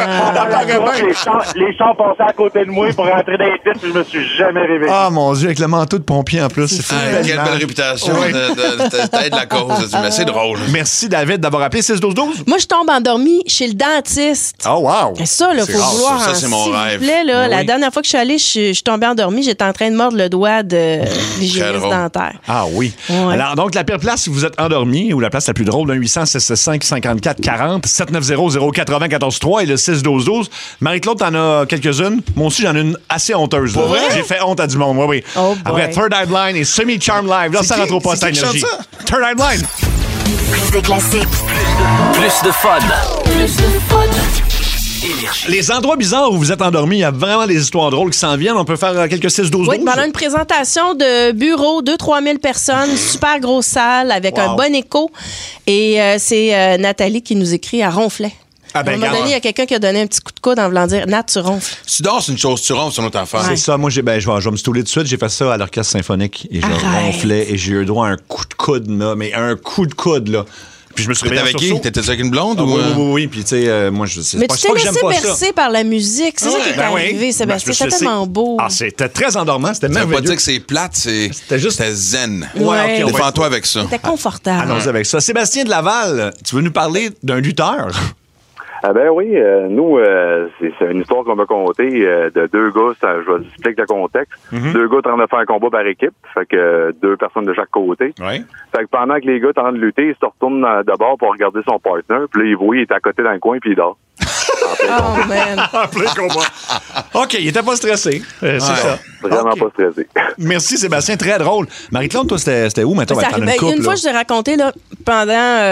heure. Les chars passaient à côté de moi pour rentrer dans les pits, puis je me suis jamais réveillé. Ah, mon Dieu, avec le manteau de pompier en plus. C'est quelle belle réputation d'être la cause. Mais c'est drôle. Merci, David, d'avoir appelé 612-12. Moi, je tombe endormie chez le dentiste. Oh, wow. Et ça, là, faut vouloir ça, c'est mon rêve. S'il vous plaît, là, la dernière fois que je suis allée, je suis tombée endormie. J'étais en train de mordre le doigt de l'hygiéniste dentaire. Ah oui. Ouais. Alors, donc, la pire place, si vous êtes endormi, ou la place la plus drôle, 1-800-665-5440, 790-080-14-3 et le 612-12. Marie-Claude, t'en as quelques-unes. Moi aussi, j'en ai une assez honteuse. Là. J'ai fait honte à du monde, oui. Oh après, Third Eye Blind et Semi-Charm Live. Là, ça rentre au poste à énergie. Third Eye Blind. Plus de classiques. Plus de fun. Plus de fun. Énergie. Les endroits bizarres où vous êtes endormis, il y a vraiment des histoires drôles qui s'en viennent. On peut faire quelques 6-12-12. Oui, pendant une présentation de bureau, 2-3 000 personnes, super grosse salle avec un bon écho. Et c'est Nathalie qui nous écrit à ronflet. À un moment donné, il y a quelqu'un qui a donné un petit coup de coude en voulant dire Nat, tu ronfles. Tu dors, c'est une chose, tu ronfles, c'est une autre affaire. C'est ça. Moi, je vais me stouler tout de suite. J'ai fait ça à l'orchestre symphonique et je ronflais et j'ai eu droit à un coup de coude, là, mais un coup de coude, là. Puis je me suis réveillé avec qui? T'étais avec une blonde ou... Oui. Puis tu sais, moi, c'est mais pas tu t'es laissé bercer par la musique. C'est ça qui est arrivé, Sébastien. C'était tellement beau. Ah, c'était très endormant. C'était merveilleux. Ça veut pas dire que c'est plate, c'était zen. Ouais. Okay, défends-toi avec ça. C'était confortable. Allons-y avec ça. Sébastien de Laval, tu veux nous parler d'un lutteur? Ben oui, nous, c'est une histoire qu'on m'a contée de 2 gars, je vais expliquer le contexte. 2 gars en train de faire un combat par équipe, fait que 2 personnes de chaque côté. Ouais. Fait que pendant que les gars sont en train de lutter, ils se retournent de bord pour regarder son partner, puis là, ils voient, il est à côté dans le coin, puis il dort. Oh, man. En plein combat. OK, il était pas stressé. C'est ça. Vraiment pas stressé. Merci, Sébastien. Très drôle. Marie-Claude, toi, c'était où, maintenant? Une fois, je t'ai raconté, là, pendant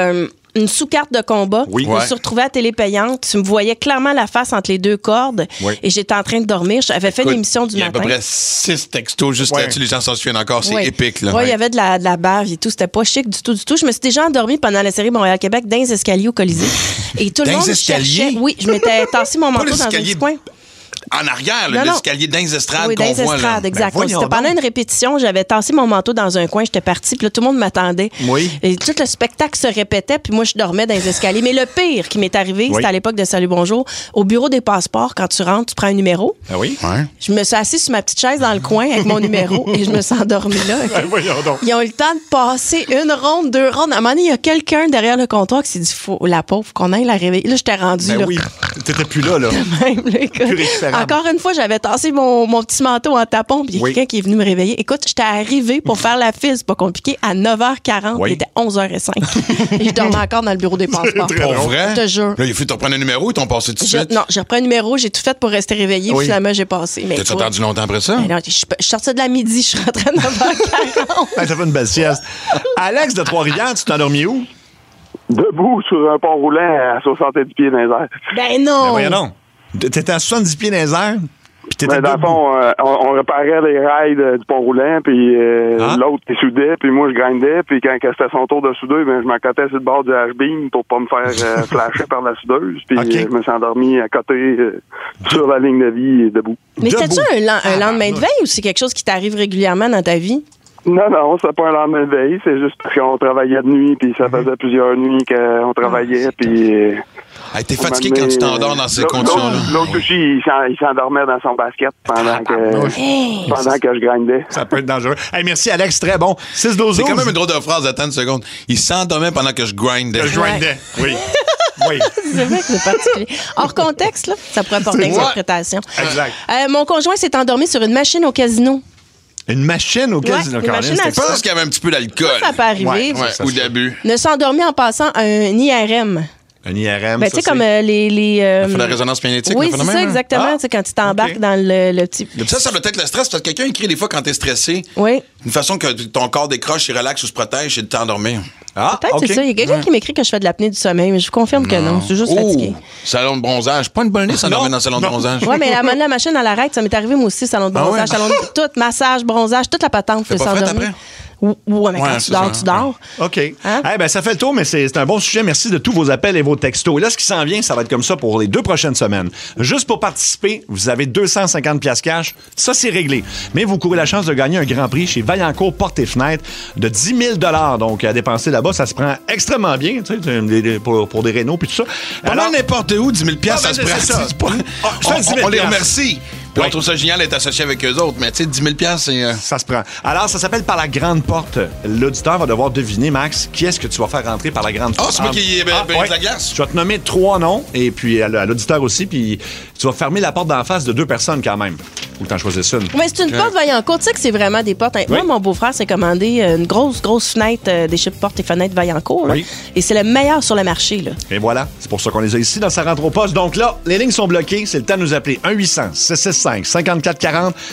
une sous-carte de combat. Oui. Je me suis retrouvée à télé payante. Tu me voyais clairement la face entre les deux cordes. Oui. Et j'étais en train de dormir. J'avais fait Écoute, l'émission du il y a matin. à peu près 6 textos juste là-dessus. Les gens s'en souviennent encore. C'est Oui. épique. Là. Oui, il y avait de la bave et tout. C'était pas chic du tout. Je me suis déjà endormie pendant la série Montréal-Québec dans les escaliers au Colisée. Et tout le Dans monde les escaliers? cherchait. Oui, je m'étais tassé mon manteau les dans un escaliers petit coin. En arrière, Non, non. l'escalier dans les estrades Oui, dans qu'on les voit. estrades, Là. exact. voyons C'était pendant donc. une répétition, j'avais tassé mon manteau dans un coin, j'étais partie, puis là, tout le monde m'attendait. Oui. Et tout le spectacle se répétait, puis moi, je dormais dans les escaliers. Mais le pire qui m'est arrivé, Oui. c'était à l'époque de Salut Bonjour, au bureau des passeports, quand tu rentres, tu prends un numéro. Ah oui? Ouais. Je me suis assise sur ma petite chaise dans le coin avec mon numéro et je me suis endormie là. Voyons donc. Ils ont eu le temps de passer une ronde, 2 rondes. À un moment donné, il y a quelqu'un derrière le comptoir qui s'est dit, faut, la pauvre, qu'on aille la réveiller. Là, j'étais rendue Ben là. oui, t'étais plus là. Même, là, écoute. Plus récupérable. Encore une fois, j'avais tassé mon petit manteau en tapon, puis il y a Oui. quelqu'un qui est venu me réveiller. Écoute, j'étais arrivée pour faire la file, c'est pas compliqué, à 9h40. Oui. Il était 11h05. Et je dormais encore dans le bureau des passeports. Très Pour drôle. vrai? Je te jure. Là, il faut te reprendre un numéro, ils t'ont passé tout de suite. Non, j'ai repris un numéro, j'ai tout fait pour rester réveillée, Oui. puis finalement, j'ai passé. Mais T'as-tu toi- attendu longtemps après ça? Mais non, je sortais de la midi, je suis rentrée à 9h40. T'as fait une belle sieste. Alex de Trois-Rivières, tu t'es endormi où? Debout sur un pont roulant à 70 pieds dans les airs. Ben non! Voyons donc. T'étais à 70 pieds dans les airs, puis t'étais Mais dans le debout. fond, on réparait les rails du pont roulant, puis Ah. l'autre qui soudait, puis moi je grindais, puis quand c'était son tour de souder, ben, je m'accotais sur le bord du H-beam pour pas me faire flasher par la soudeuse, puis OK. je me suis endormi à côté sur la ligne de vie debout. Mais c'était-tu Debout. un lendemain de veille ou c'est quelque chose qui t'arrive régulièrement dans ta vie? Non, c'est pas un lendemain de veille, c'est juste parce qu'on travaillait de nuit, puis ça faisait plusieurs nuits qu'on travaillait, puis... Hey, t'es fatigué quand tu t'endors dans ces conditions-là. L'autre aussi, il s'endormait dans son basket pendant que je grindais. Ça peut être dangereux. Hey, merci, Alex. Très bon. 6-12-12. C'est quand même une drôle de phrase, attends une seconde. Il s'endormait pendant que je grindais. Je grindais. Oui. Oui. C'est vrai que c'est particulier. Hors contexte, là, ça pourrait porter Ouais. interprétation. Exact. Mon conjoint s'est endormi sur une machine au casino. Une machine au casino. une Caroline, machine à c'était Je quoi? pense qu'il y avait un petit peu d'alcool. Ça peut arriver. Ouais, Ouais, ou d'abus. Ne s'est endormi en passant un IRM. Un IRM. Ben, tu sais, comme les. Fait de la résonance magnétique. Oui, le c'est ça, phénomène, hein? exactement. Ah. Tu sais, quand tu t'embarques OK. dans le petit. Ça doit être le stress parce que quelqu'un écrit des fois quand t'es stressé. Oui. Une façon que ton corps décroche, il relaxe ou se protège, c'est de t'endormir. Ah, Peut-être OK. c'est ça. Il y a quelqu'un qui m'écrit que je fais de l'apnée du sommeil, mais je vous confirme que non. Je suis juste fatiguée. Salon de bronzage. Pas une bonne idée, s'endormir dans le salon de bronzage. Oui, mais la machine, elle arrête. Ça m'est arrivé, moi aussi, salon de Ah bronzage, ouais? salon de tout, massage, bronzage, toute la patente. T'es faut pas faite s'endormir. après? Ouais, mais quand Ouais, tu c'est dors, ça. tu dors. OK. Hein? Eh ben, ça fait le tour, mais c'est un bon sujet. Merci de tous vos appels et vos textos. Et là, ce qui s'en vient, ça va être comme ça pour les 2 prochaines semaines. Juste pour participer, vous avez 250 piastres cash. Ça, c'est réglé. Mais vous courez la chance de gagner un grand prix chez Vaillancourt Portes et Fenêtres de 10 000 $. Donc, à dépenser là-bas, ça se prend extrêmement bien, tu sais, pour des rénaux puis tout ça. Pas mal n'importe où, 10 000 Ah, ça ben, se prend. c'est ça. C'est pas- Ah, je fais 10 000 on les remercie. Puis Oui. on trouve ça génial d'être associé avec eux autres. Mais tu sais, 10 000 c'est... Ça se prend. Alors, ça s'appelle Par la Grande Porte. L'auditeur va devoir deviner, Max, qui est-ce que tu vas faire rentrer par la Grande Porte. c'est moi qui brise la glace? Je vais te nommer 3 noms, et puis à l'auditeur aussi, puis tu vas fermer la porte d'en face de 2 personnes quand même. Ou t'en choisisses une. Mais c'est une porte Vaillancourt. Tu sais que c'est vraiment des portes. Moi, mon beau-frère s'est commandé une grosse fenêtre des chips portes et fenêtres Vaillancourt. Là. Oui. Et c'est le meilleur sur le marché. Là. Et voilà, c'est pour ça qu'on les a ici dans Ça rentre au poste. Donc là, les lignes sont bloquées, c'est le temps de nous appeler 1-800-665-5440,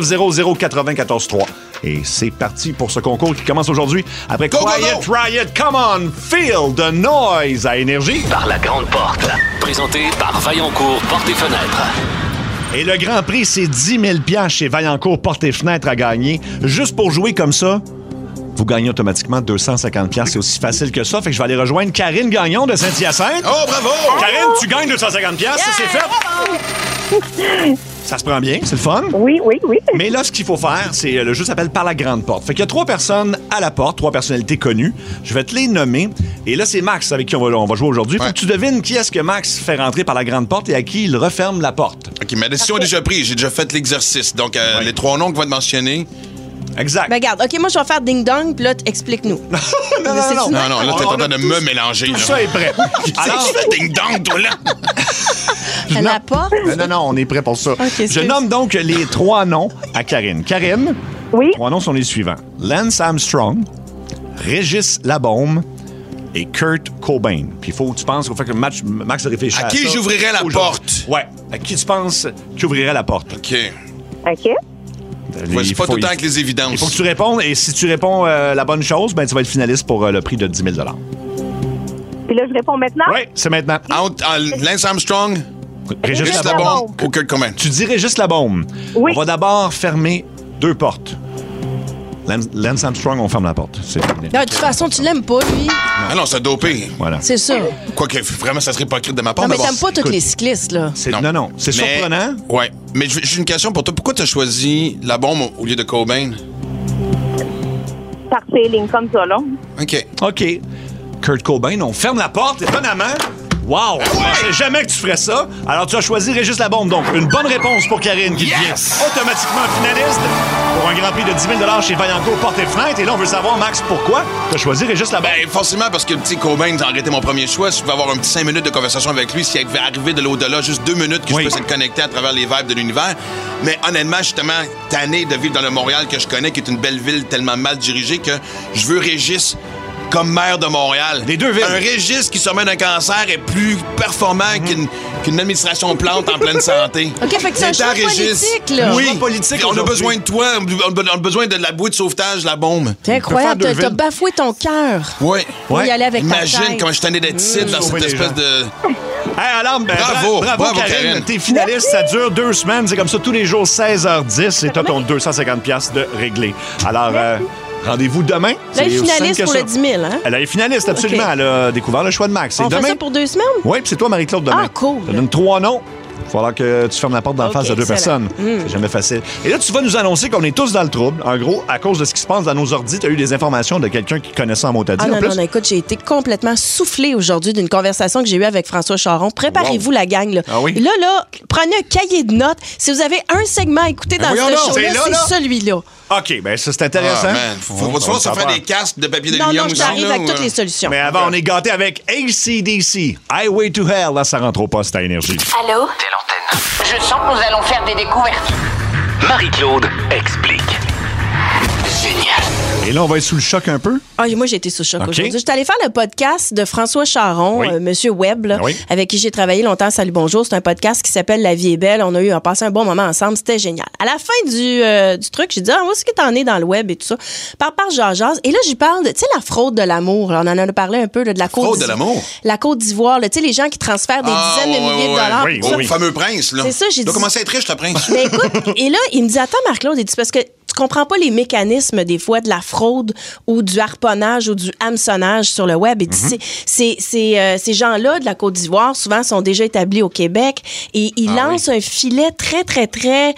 790-094-3. Et c'est parti pour ce concours qui commence aujourd'hui après Go, go, Quiet go! Riot. Come on, feel the noise à Énergie. Par la grande porte. Présenté par Vaillancourt Portes et Fenêtres. Et le grand prix, c'est 10 000 $ chez Vaillancourt Portes et Fenêtres à gagner. Juste pour jouer comme ça, vous gagnez automatiquement 250 $. C'est aussi facile que ça. Fait que je vais aller rejoindre Karine Gagnon de Saint-Hyacinthe. Oh, bravo! Karine, tu gagnes 250 $. Ça, c'est fait. Ça se prend bien, c'est le fun. Oui. Mais là, ce qu'il faut faire, c'est le jeu s'appelle Par la Grande Porte. Fait qu'il y a 3 personnes à la porte, 3 personnalités connues. Je vais te les nommer. Et là, c'est Max avec qui on va jouer aujourd'hui. Faut Ouais. que tu devines qui est-ce que Max fait rentrer par la Grande Porte et à qui il referme la porte. OK, ma décision est déjà prise. J'ai déjà fait l'exercice. Donc, les 3 noms qui vont être mentionnés. Exact. Ben, regarde, OK, moi, je vais faire ding-dong, puis là, explique-nous. non. Non, là, t'es en train de me mélanger. Tout là. ça est prêt. Alors, tu fais ding-dong, toi, là. À la porte. Non, on est prêt pour ça. excuse. Je nomme donc les 3 noms à Karine. Karine, Oui. 3 noms sont les suivants. Lance Armstrong, Régis Labaume et Kurt Cobain. Puis il faut que tu penses, au fait que Max réfléchit À à qui ça j'ouvrirais la aujourd'hui. porte? Ouais. À qui tu penses qui ouvrirait la porte? OK. OK. Ouais, c'est pas tout le temps avec les Il évidences. faut que tu répondes, et si tu réponds la bonne chose, ben tu vas être finaliste pour le prix de 10 000 $. Puis là, je réponds maintenant. Oui, c'est maintenant. Lance Armstrong, Régis Labaume ou Kurt Cobain? Tu dis Régis Labaume. Oui. On va d'abord fermer 2 portes. Lance Armstrong, on ferme la porte. Non, de toute façon, tu l'aimes pas, lui. Ah non, c'est dopé. Voilà. C'est ça. Quoique, vraiment, ça serait hypocrite de ma part. Non, mais d'abord. t'aimes pas tous les cyclistes, là. Non. C'est surprenant. Ouais. Mais j'ai une question pour toi. Pourquoi tu as choisi la bombe au lieu de Cobain? Par feeling comme ça, là. OK. Kurt Cobain, on ferme la porte, étonnamment. Wow! Je pensais jamais que tu ferais ça. Alors, tu as choisi Régis Labaume. Donc, une bonne réponse pour Karine qui devient automatiquement finaliste pour un Grand Prix de 10 000 chez Vaillancourt Porte et Fenêtre. Et là, on veut savoir, Max, pourquoi tu as choisi Régis Labaume? Ben, forcément, parce que le petit Cobain a arrêté mon premier choix. Si je pouvais avoir un petit 5 minutes de conversation avec lui, s'il avait arrivé de l'au-delà, juste 2 minutes que je puisse être connecté à travers les vibes de l'univers. Mais honnêtement, je suis tellement tanné de vivre dans le Montréal que je connais, qui est une belle ville tellement mal dirigée que je veux Régis comme maire de Montréal. Les 2 villes. Un Régis qui se remet d'un cancer est plus performant qu'une administration plante en pleine santé. OK, fait que c'est un choix politique, là. Oui, choix politique on a aujourd'hui. besoin de toi. On a besoin de la bouée de sauvetage, la bombe. C'est incroyable. faire 2 T'as villes. bafoué ton cœur. Oui. Pour y aller avec ta Imagine tête. comment je suis tanné d'être ici dans Sauver cette les espèce gens. de... Hey, alors, Bravo Karine. T'es finaliste, ça dure 2 semaines. C'est comme ça tous les jours, 16h10. Et t'as ton 250$ de réglé. Alors, rendez-vous demain. Là, elle est aussi simple finaliste que pour ça. le 10 000, hein? Elle est finaliste, absolument. OK. Elle a découvert le choix de Max. C'est On fait demain. ça pour 2 semaines? Oui, puis c'est toi, Marie-Claude, demain. Ah, cool. Je te donne 3 noms. Il va falloir que tu fermes la porte d'en face de 2 excellent. personnes. C'est jamais facile. Et là, tu vas nous annoncer qu'on est tous dans le trouble. En gros, à cause de ce qui se passe dans nos ordis, tu as eu des informations de quelqu'un qui connaît ça en motadie. Ah en non, plus. non, écoute, j'ai été complètement soufflée aujourd'hui d'une conversation que j'ai eue avec François Charon. Préparez-vous, la gang. Là. Ah oui? Là, prenez un cahier de notes. Si vous avez un segment à écouter dans voyons ce donc, show-là, c'est là, là? c'est celui-là. OK, bien ça, c'est intéressant. Ah, man. Faut soit se faire des casques de papier Non, d'aluminium non, aussi. j'arrive là, avec ou, toutes les solutions. Mais avant, on est gâtés avec AC/DC. Highway to Hell. Là, ça rentre au poste à énergie. Allô? Telle antenne. Je sens que nous allons faire des découvertes. Marie-Claude explique. Génial. Et là, on va être sous le choc un peu. Ah, moi, j'ai été sous choc OK. aujourd'hui. J'étais allée faire le podcast de François Charon, Oui. Monsieur Webb, là, Oui. avec qui j'ai travaillé longtemps. Salut, bonjour. C'est un podcast qui s'appelle La vie est belle. On a passé un bon moment ensemble. C'était génial. À la fin du truc, j'ai dit, où est-ce que t'en es dans le web et tout ça? Par jase. Et là, j'y parle de, tu sais, la fraude de l'amour. Là. On en a parlé un peu là, de la Côte Fraude de l'amour? La Côte d'Ivoire. Tu sais, les gens qui transfèrent des dizaines de milliers de dollars. Oui, tout ça. oui. Le fameux prince, là. C'est ça, j'ai Il doit dit- commencer à être riche, le prince. Mais écoute, et là, il me dit, attends, Marc-Claude, il dit, parce que tu comprends pas les mécanismes, des fois, de la fraude ou du harponnage ou du hameçonnage sur le web. Il dit, ces gens-là de la Côte d'Ivoire, souvent, sont déjà établis au Québec et ils lancent un filet très, très, très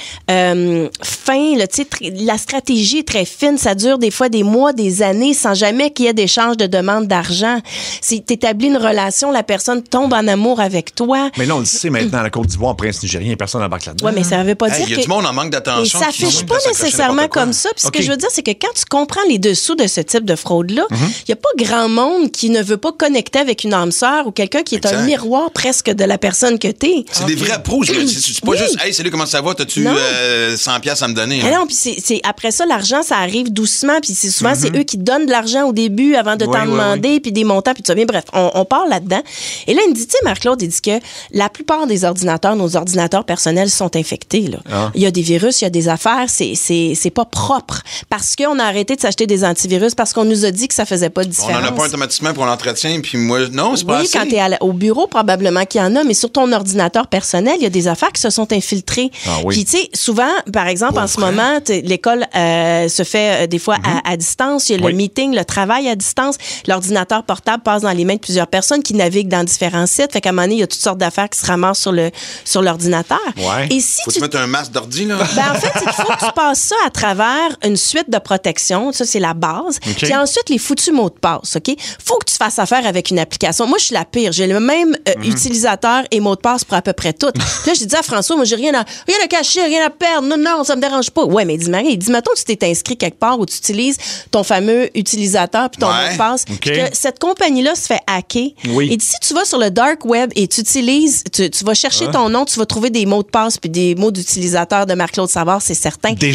fin. Là, tu sais, la stratégie est très fine. Ça dure des fois des mois, des années, sans jamais qu'il y ait d'échange de demande d'argent. C'est t'établis une relation, la personne tombe en amour avec toi. Mais là, on le sait maintenant, la Côte d'Ivoire, prince nigérien, personne n'embarque là-dedans. Ouais, mais ça veut pas Hey, dire il y a que... du monde en manque Et d'attention. ça qui sont affiche prêts pas à s'accrocher nécessairement n'importe quoi. comme ça. Puis ce OK. que je veux dire, c'est que quand tu comprends les dessous de ce type de fraude-là, il n'y a pas grand monde qui ne veut pas connecter avec une âme sœur ou quelqu'un qui est Exact. un miroir presque de la personne que t'es. C'est des vrais pros. C'est pas Oui. juste, hey, salut, comment ça va? T'as-tu Non. 100$ à me donner? Mais non, puis après ça, l'argent, ça arrive doucement, puis c'est souvent, c'est eux qui donnent de l'argent au début avant de Oui, t'en oui, demander, puis des montants, puis tout ça. Bien, bref, on part là-dedans. Et là, il me dit, tu sais, Marc-Claude, il dit que la plupart des ordinateurs, nos ordinateurs personnels sont infectés, là. Ah. Il y a des virus, il y a des affaires, c'est pas propre. Parce qu'on a arrêté de s'acheter des antivirus, parce qu'on nous a dit que ça faisait pas de On différence. en a pas automatiquement pour l'entretien, puis moi, non, c'est pas Oui, assez. quand tu es au bureau, probablement qu'il y en a, mais sur ton ordinateur personnel, il y a des affaires qui se sont infiltrées. Ah oui. Puis, tu sais, souvent, par exemple, en ce moment, l'école se fait des fois à distance. Il y a Oui. le meeting, le travail à distance. L'ordinateur portable passe dans les mains de plusieurs personnes qui naviguent dans différents sites. Fait qu'à un moment donné, il y a toutes sortes d'affaires qui se ramassent sur l'ordinateur. Ouais. Et si Faut tu te mettre un masque d'ordi, là. ben, en fait, c'est qu'il faut que tu passes ça à travers une suite de protection. Ça, c'est la base. OK. Puis ensuite, les foutus mots de passe, OK? Faut que tu fasses affaire avec une application. Moi, je suis la pire. J'ai le même utilisateur et mot de passe pour à peu près tout. Puis là, j'ai dit à François, moi, j'ai rien à cacher, rien à perdre. Non, ça me dérange pas. Ouais, mais dis-moi, mettons que tu t'es inscrit quelque part où tu utilises ton fameux utilisateur puis ton Ouais. mot de passe. OK. Puis que cette compagnie-là se fait hacker. Oui. Et si tu vas sur le dark web et tu utilises, tu vas chercher ton nom, tu vas trouver des mots de passe puis des mots d'utilisateur de Marc-Claude Savard, c'est certain. Déjà? Qu'est-ce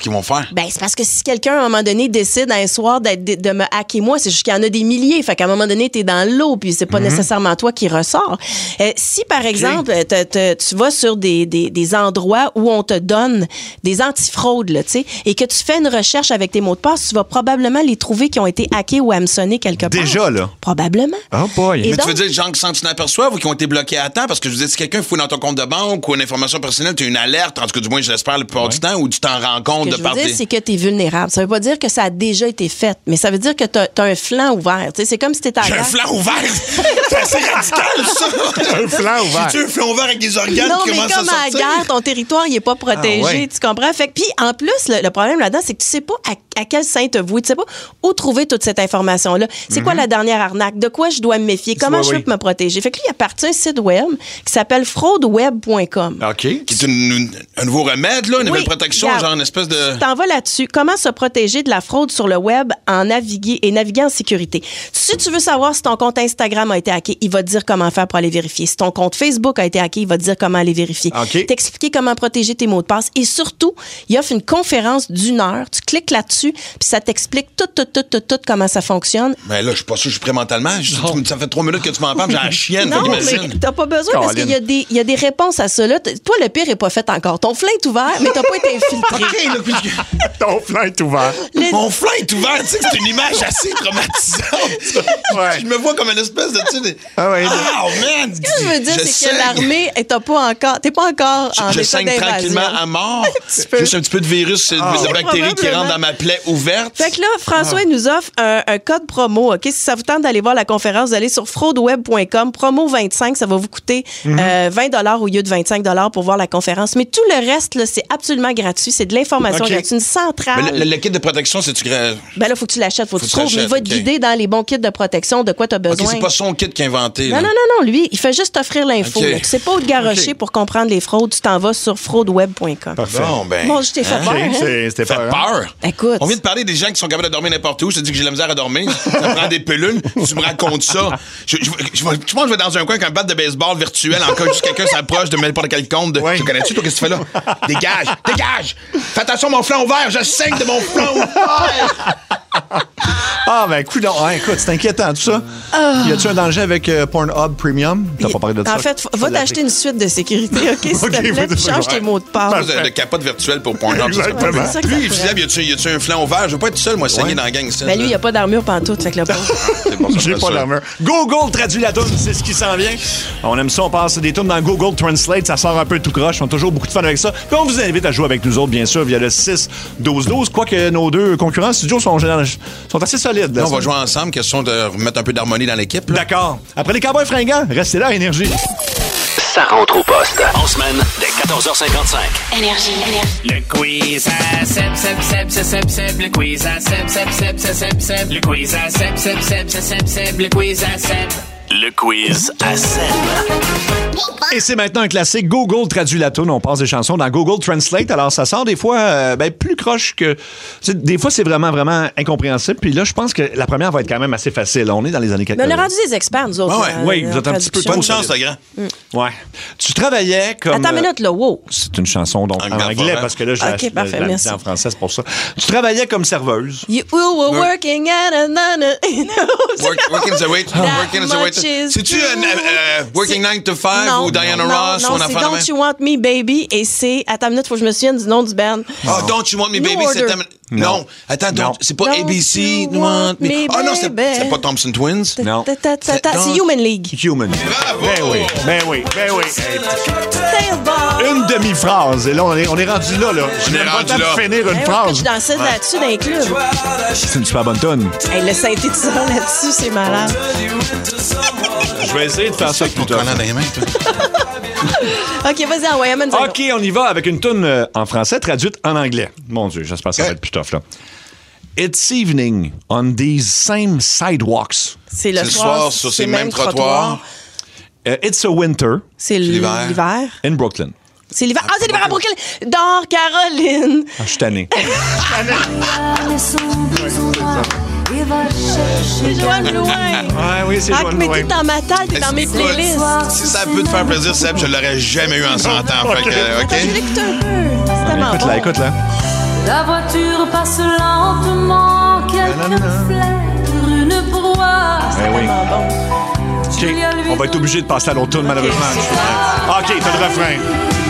qu'ils vont faire? Ben, c'est parce que si quelqu'un, à un moment donné, décide un soir de me hacker moi, c'est juste qu'il y en a des milliers. Fait qu'à un moment donné, t'es dans l'eau, puis c'est pas nécessairement toi qui ressort. Si, par exemple, tu vas sur des endroits où on te donne des antifraudes, là, tu sais, et que tu fais une recherche avec tes mots de passe, tu vas probablement les trouver qui ont été hackés ou hameçonnés quelque part. Déjà, là? Probablement. Oh boy. Et Mais donc, tu veux dire, gens qui s'en aperçoivent ou qui ont été bloqués à temps? Parce que je veux dire, si quelqu'un fouille dans ton compte de banque ou une information personnelle, tu as une alerte, en tout cas, du moins, je l'espère, la plupart du temps, ou tu t'en rends compte ce de que je veux par dire, tes... c'est que tu es vulnérable. Ça veut pas dire que ça a déjà été fait, mais ça veut dire que tu as un flanc ouvert. Tu sais, c'est comme si tu étais à J'ai un guerre. flanc ouvert! C'est assez radical, ça! Un flanc ouvert. J'ai-tu un flanc ouvert avec des organes Non, qui mais commencent comme à à la sortir? guerre, ton territoire, il est pas protégé, Ah, ouais. tu comprends? Fait que, puis, en plus, le problème là-dedans, c'est que tu sais pas à quel sein te vouer. Tu sais pas où trouver toute cette information-là. C'est quoi la dernière arnaque? De quoi je dois me méfier? Comment je peux me protéger? Fait que lui, il appartient à un site web qui s'appelle fraudeweb.com. OK. Qui est un nouveau remède, là, une nouvelle protection, regarde, genre une espèce de... Tu t'en vas là-dessus. Comment se protéger de la fraude sur le web en naviguer en sécurité? Si tu veux savoir si ton compte Instagram a été hacké, il va te dire comment faire pour aller vérifier. Si ton compte Facebook a été hacké, il va te dire comment aller vérifier. OK. T'expliquer comment protéger tes mots de passe. Et surtout, il offre une conférence d'1 heure. Tu cliques là-dessus, puis ça t'explique tout comment ça fonctionne. Ben là, je suis pas sûr que je suis prêt mentalement. Ça fait 3 minutes que tu m'en parles, j'ai la chienne. Non, mais t'imagines. t'as pas besoin parce qu'il y a des réponses à ça. Là, toi, le pire est pas fait encore. Ton flanc est ouvert, mais t'as pas été infiltré. OK, là, puis- Ton flanc est ouvert. Mon flanc est ouvert, tu sais, c'est une image assez traumatisante. Ouais. Je me vois comme une espèce de, tu sais, Ah ouais. Oh, man! Ce que je veux dire, c'est saigne. que l'armée, t'es pas encore en Je état saigne d'invasion. tranquillement à mort. petit peu. Juste un petit peu de virus, de bactéries qui Probablement. rentrent dans ma plaie ouverte. Fait que là, François, il nous offre un code promo. OK? Si ça vous tente d'aller voir la conférence, vous allez sur fraudeweb.com. Promo 25, ça va vous coûter 20 au lieu de 25 pour voir la conférence. Mais tout le reste, là, c'est absolument gratuit. C'est de l'information OK. gratuite. Une centrale. Mais le kit de protection, c'est-tu... Ben là, faut que tu l'achètes, faut que tu que trouves. tu Il va te l'achètes, guider dans les bons kits de protection, de quoi tu as besoin. OK, c'est pas son kit qui a inventé. là. Non, lui, il fait juste t'offrir l'info. OK. là. Tu sais pas où te garrocher pour comprendre les fraudes, tu t'en vas sur fraudeweb.com. Parfait. Bon, ben... Bon, je t'ai fait peur. OK, hein? c'était Fait peur. peur. Écoute. On vient de parler des gens qui sont capables de dormir n'importe où. Je te dis que j'ai la misère à dormir. Ça prend des pilules. Tu me racontes ça. Je pense que je vais dans un coin avec un bat de baseball virtuel en cas où quelqu'un s'approche de n'importe quel compte. Ouais. Tu connais-tu, toi, qu'est-ce que tu fais là? Dégage! Fais attention, mon flanc ouvert. Je saigne de mon flanc ouvert. Ah, ben, écoute, c'est inquiétant, tout ça. Y a-tu un danger avec Pornhub Premium? T'as pas parlé de ça? En fait, va t'acheter une suite de sécurité, OK, s'il te plaît, puis change tes mots de passe. De capote virtuelle pour Pornhub. Exactement. C'est ça que Lui, ça il pourrait. disait, y a-tu un flanc ouvert? Je veux pas être seul, moi, saigner dans la gang. Ben lui, il n'y a pas d'armure pantoute, fait que le pauvre. C'est bon, ça J'ai fait pas ça. l'armure. Google traduit la toune, c'est ce qui s'en vient. On aime ça, on passe des tunes dans Google Translate, ça sort un peu tout croche. On a toujours beaucoup de fun avec ça. Puis on vous invite à jouer avec nous autres, bien sûr, via le 6-12-12. Quoique nos deux concurrents studios sont assez solides. là. Là, on va jouer ensemble, question de remettre un peu d'harmonie dans l'équipe. là. D'accord. Après les Cowboys fringants, restez là, Énergie. Ça rentre au poste. En semaine, dès 14h55. Énergie. Le quiz à Seb, Seb, Seb, Seb, Seb, Seb. Le quiz à Seb, Seb, Seb, Seb, Seb, Seb. Le quiz à Seb, Seb, Seb, Seb, Seb, Seb. Le quiz à Seb. Le quiz à Seb. Et c'est maintenant un classique. Google traduit la toune. On passe des chansons dans Google Translate. Alors, ça sort des fois plus croche que... Des fois, c'est vraiment, vraiment incompréhensible. Puis là, je pense que la première va être quand même assez facile. On est dans les années 40. Mais on a rendu des experts, nous autres. Ah ouais. là, Oui, vous en êtes un petit peu traduction. Bonne chance, le grand. Ouais. Tu travaillais comme... Attends une minute, là, wow. C'est une chanson donc, en Anglais, anglais parce que là, je Ok, parfait, l'ai merci. en français, c'est pour ça. Tu travaillais comme serveuse. We were working at another... Working as a wait. Working as a wait. much is C'est-tu true. Working 9 to 5 ou Diana Ross ou non, un c'est affaire de Don't même? You Want Me Baby et c'est... Attends une minute, faut que je me souvienne du nom du band. Oh, Don't You Want Me New Baby, c'est... Order. Non. Attends, Non. c'est pas Don't ABC, you Want Me... want me, Oh non, c'est baby. pas Thompson Twins. Non. C'est Human League. Human. Bravo! Ben oui. Tailball. Une demi-phrase. Et là, on est rendu là. Je n'ai est pas le rendu temps de là. finir une Ben oui, phrase. je dansais là-dessus dans les clubs. C'est une super bonne tonne. Hey, le synthétiseur là-dessus, c'est malade. Je vais essayer de faire ça plus Ton tard. collant dans les mains, toi. OK, vas-y, envoie, amène ça. OK, on y va avec une toune en français traduite en anglais. Mon Dieu, j'espère que ça va être plus tough, là. It's evening on these same sidewalks. C'est le C'est le soir soir sur ces mêmes trottoirs. It's a winter C'est l'hiver. l'hiver. in Brooklyn. C'est l'hiver. Ah, c'est l'hiver à Brooklyn. Dans Caroline. Ah, je suis tanné. C'est Joanne Blouin. Ouais, oui, c'est Ah, Joanne mais Blouin. t'es dans ma tête, t'es dans mes Écoute, playlists. Si ça peut te faire plaisir, Seb, je l'aurais jamais eu en 100 ans. Fait que, Attends, je OK? l'écoute un peu. C'est tellement Écoute-la, bon. écoute-la. La voiture passe lentement, quelqu'un flaire une proie. Ben oui. OK, on va être obligé de passer à l'autre tour, malheureusement. OK, t'as le refrain.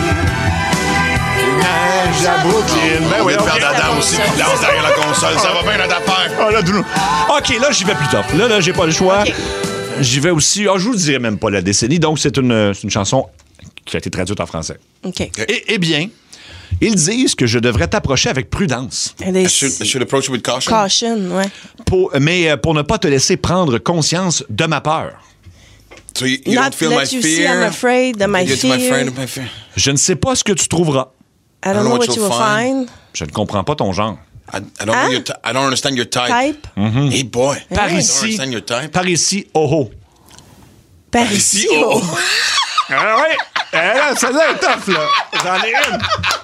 Neige à Brooklyn. Ben oui, on perd Adam aussi, qui lance derrière la console. Ça va bien notre affaire. OK, là, j'y vais plus top. Là, j'ai pas le choix. Okay. J'y vais aussi. Je vous dirai même pas la décennie. Donc, c'est une chanson qui a été traduite en français. OK. Eh bien, ils disent que je devrais t'approcher avec prudence. I should approach you with caution. Caution, ouais. Mais pour ne pas te laisser prendre conscience de ma peur. So you don't feel my fear. I'm afraid of my fear. Je ne sais pas ce que tu trouveras. I don't know what you will find. Je ne comprends pas ton genre. I don't understand your type. Mm-hmm. Hey boy. Par ici, oh. Par ici, oh. Ah oui. Celle-là est tough, là. J'en ai une.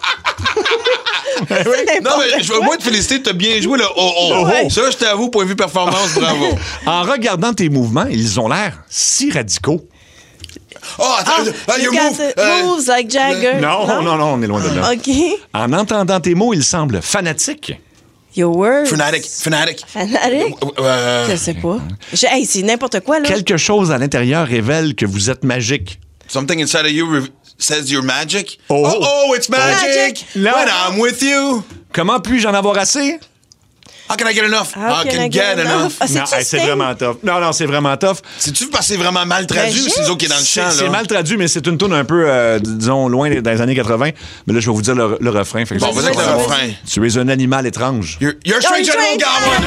Non, mais je veux moins te féliciter, t'as bien joué le oh. Ouais. Ça, je t'avoue, point de vue performance, bravo. En regardant tes mouvements, ils ont l'air si radicaux. Oh, attends, you moves like Jagger. Non, on est loin de là. OK. En entendant tes mots, ils semblent fanatiques. Your words. Fanatic. Je sais pas. Hey, c'est n'importe quoi, là. Quelque chose à l'intérieur révèle que vous êtes magique. Something inside of you says you're magic. Oh, it's magic. When I'm with you. Comment puis-je en avoir assez? How can I get enough? How can I get enough? Non, c'est vraiment tough. Non, c'est vraiment tough. C'est-tu parce que c'est vraiment mal traduit ou c'est nous autres qui est dans le champ? C'est mal traduit, mais c'est une tourne un peu, disons, loin des années 80. Mais là, je vais vous dire le refrain. Bon, vas-y avec le refrain. Tu es un animal étrange. You're a strange animal, Godwin.